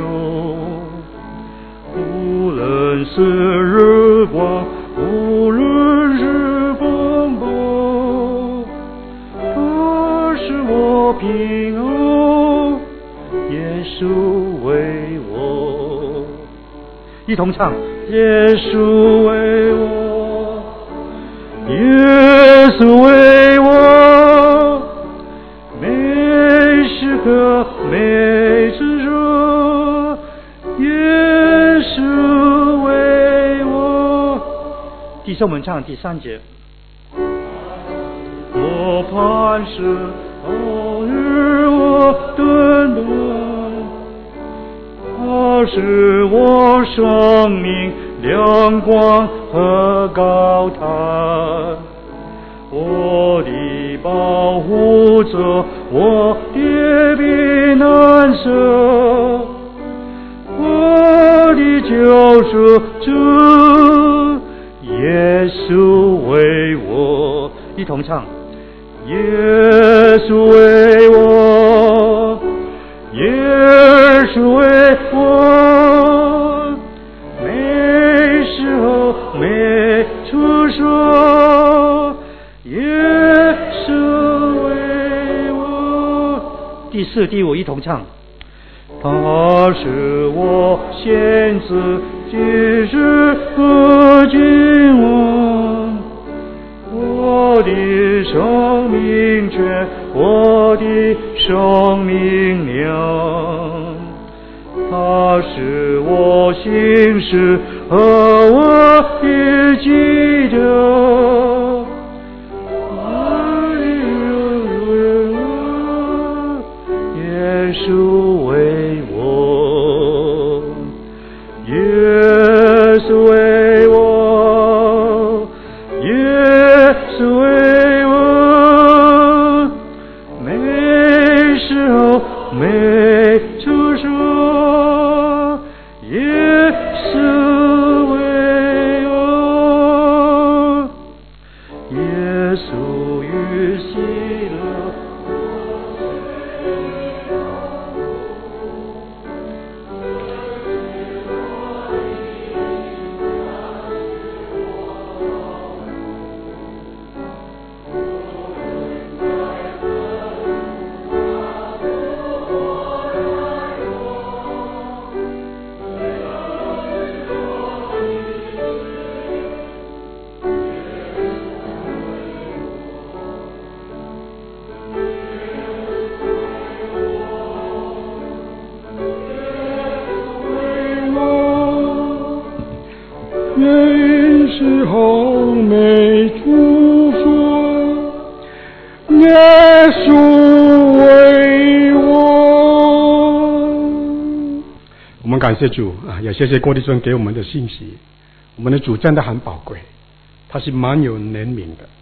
无论是日光，无论是风暴，他是我平安，耶稣为我。 一同唱， 耶稣为我，耶稣为我，每时刻每次说，耶稣为我。 弟兄们唱第三节。 我磐石，冬日我dundun他是我生命亮光和高台，我的保护者，我的避难所，我的救赎主，耶稣为我。 一同唱， 耶稣为我，耶稣为我，每时候每处说，耶稣为我。 第四、第五一同唱。 他是我先知，即是不敬我，我的生命泉，我的生命粮。他是我心事和我的记得，耶稣为我，耶稣为我，耶稣为我，每时候每处说，耶稣为我，耶稣与喜乐。每时候每处说，耶稣们感谢主啊，也谢谢郭弟兄给我们的信息。我们的主真的很宝贵，他是蛮有怜悯的。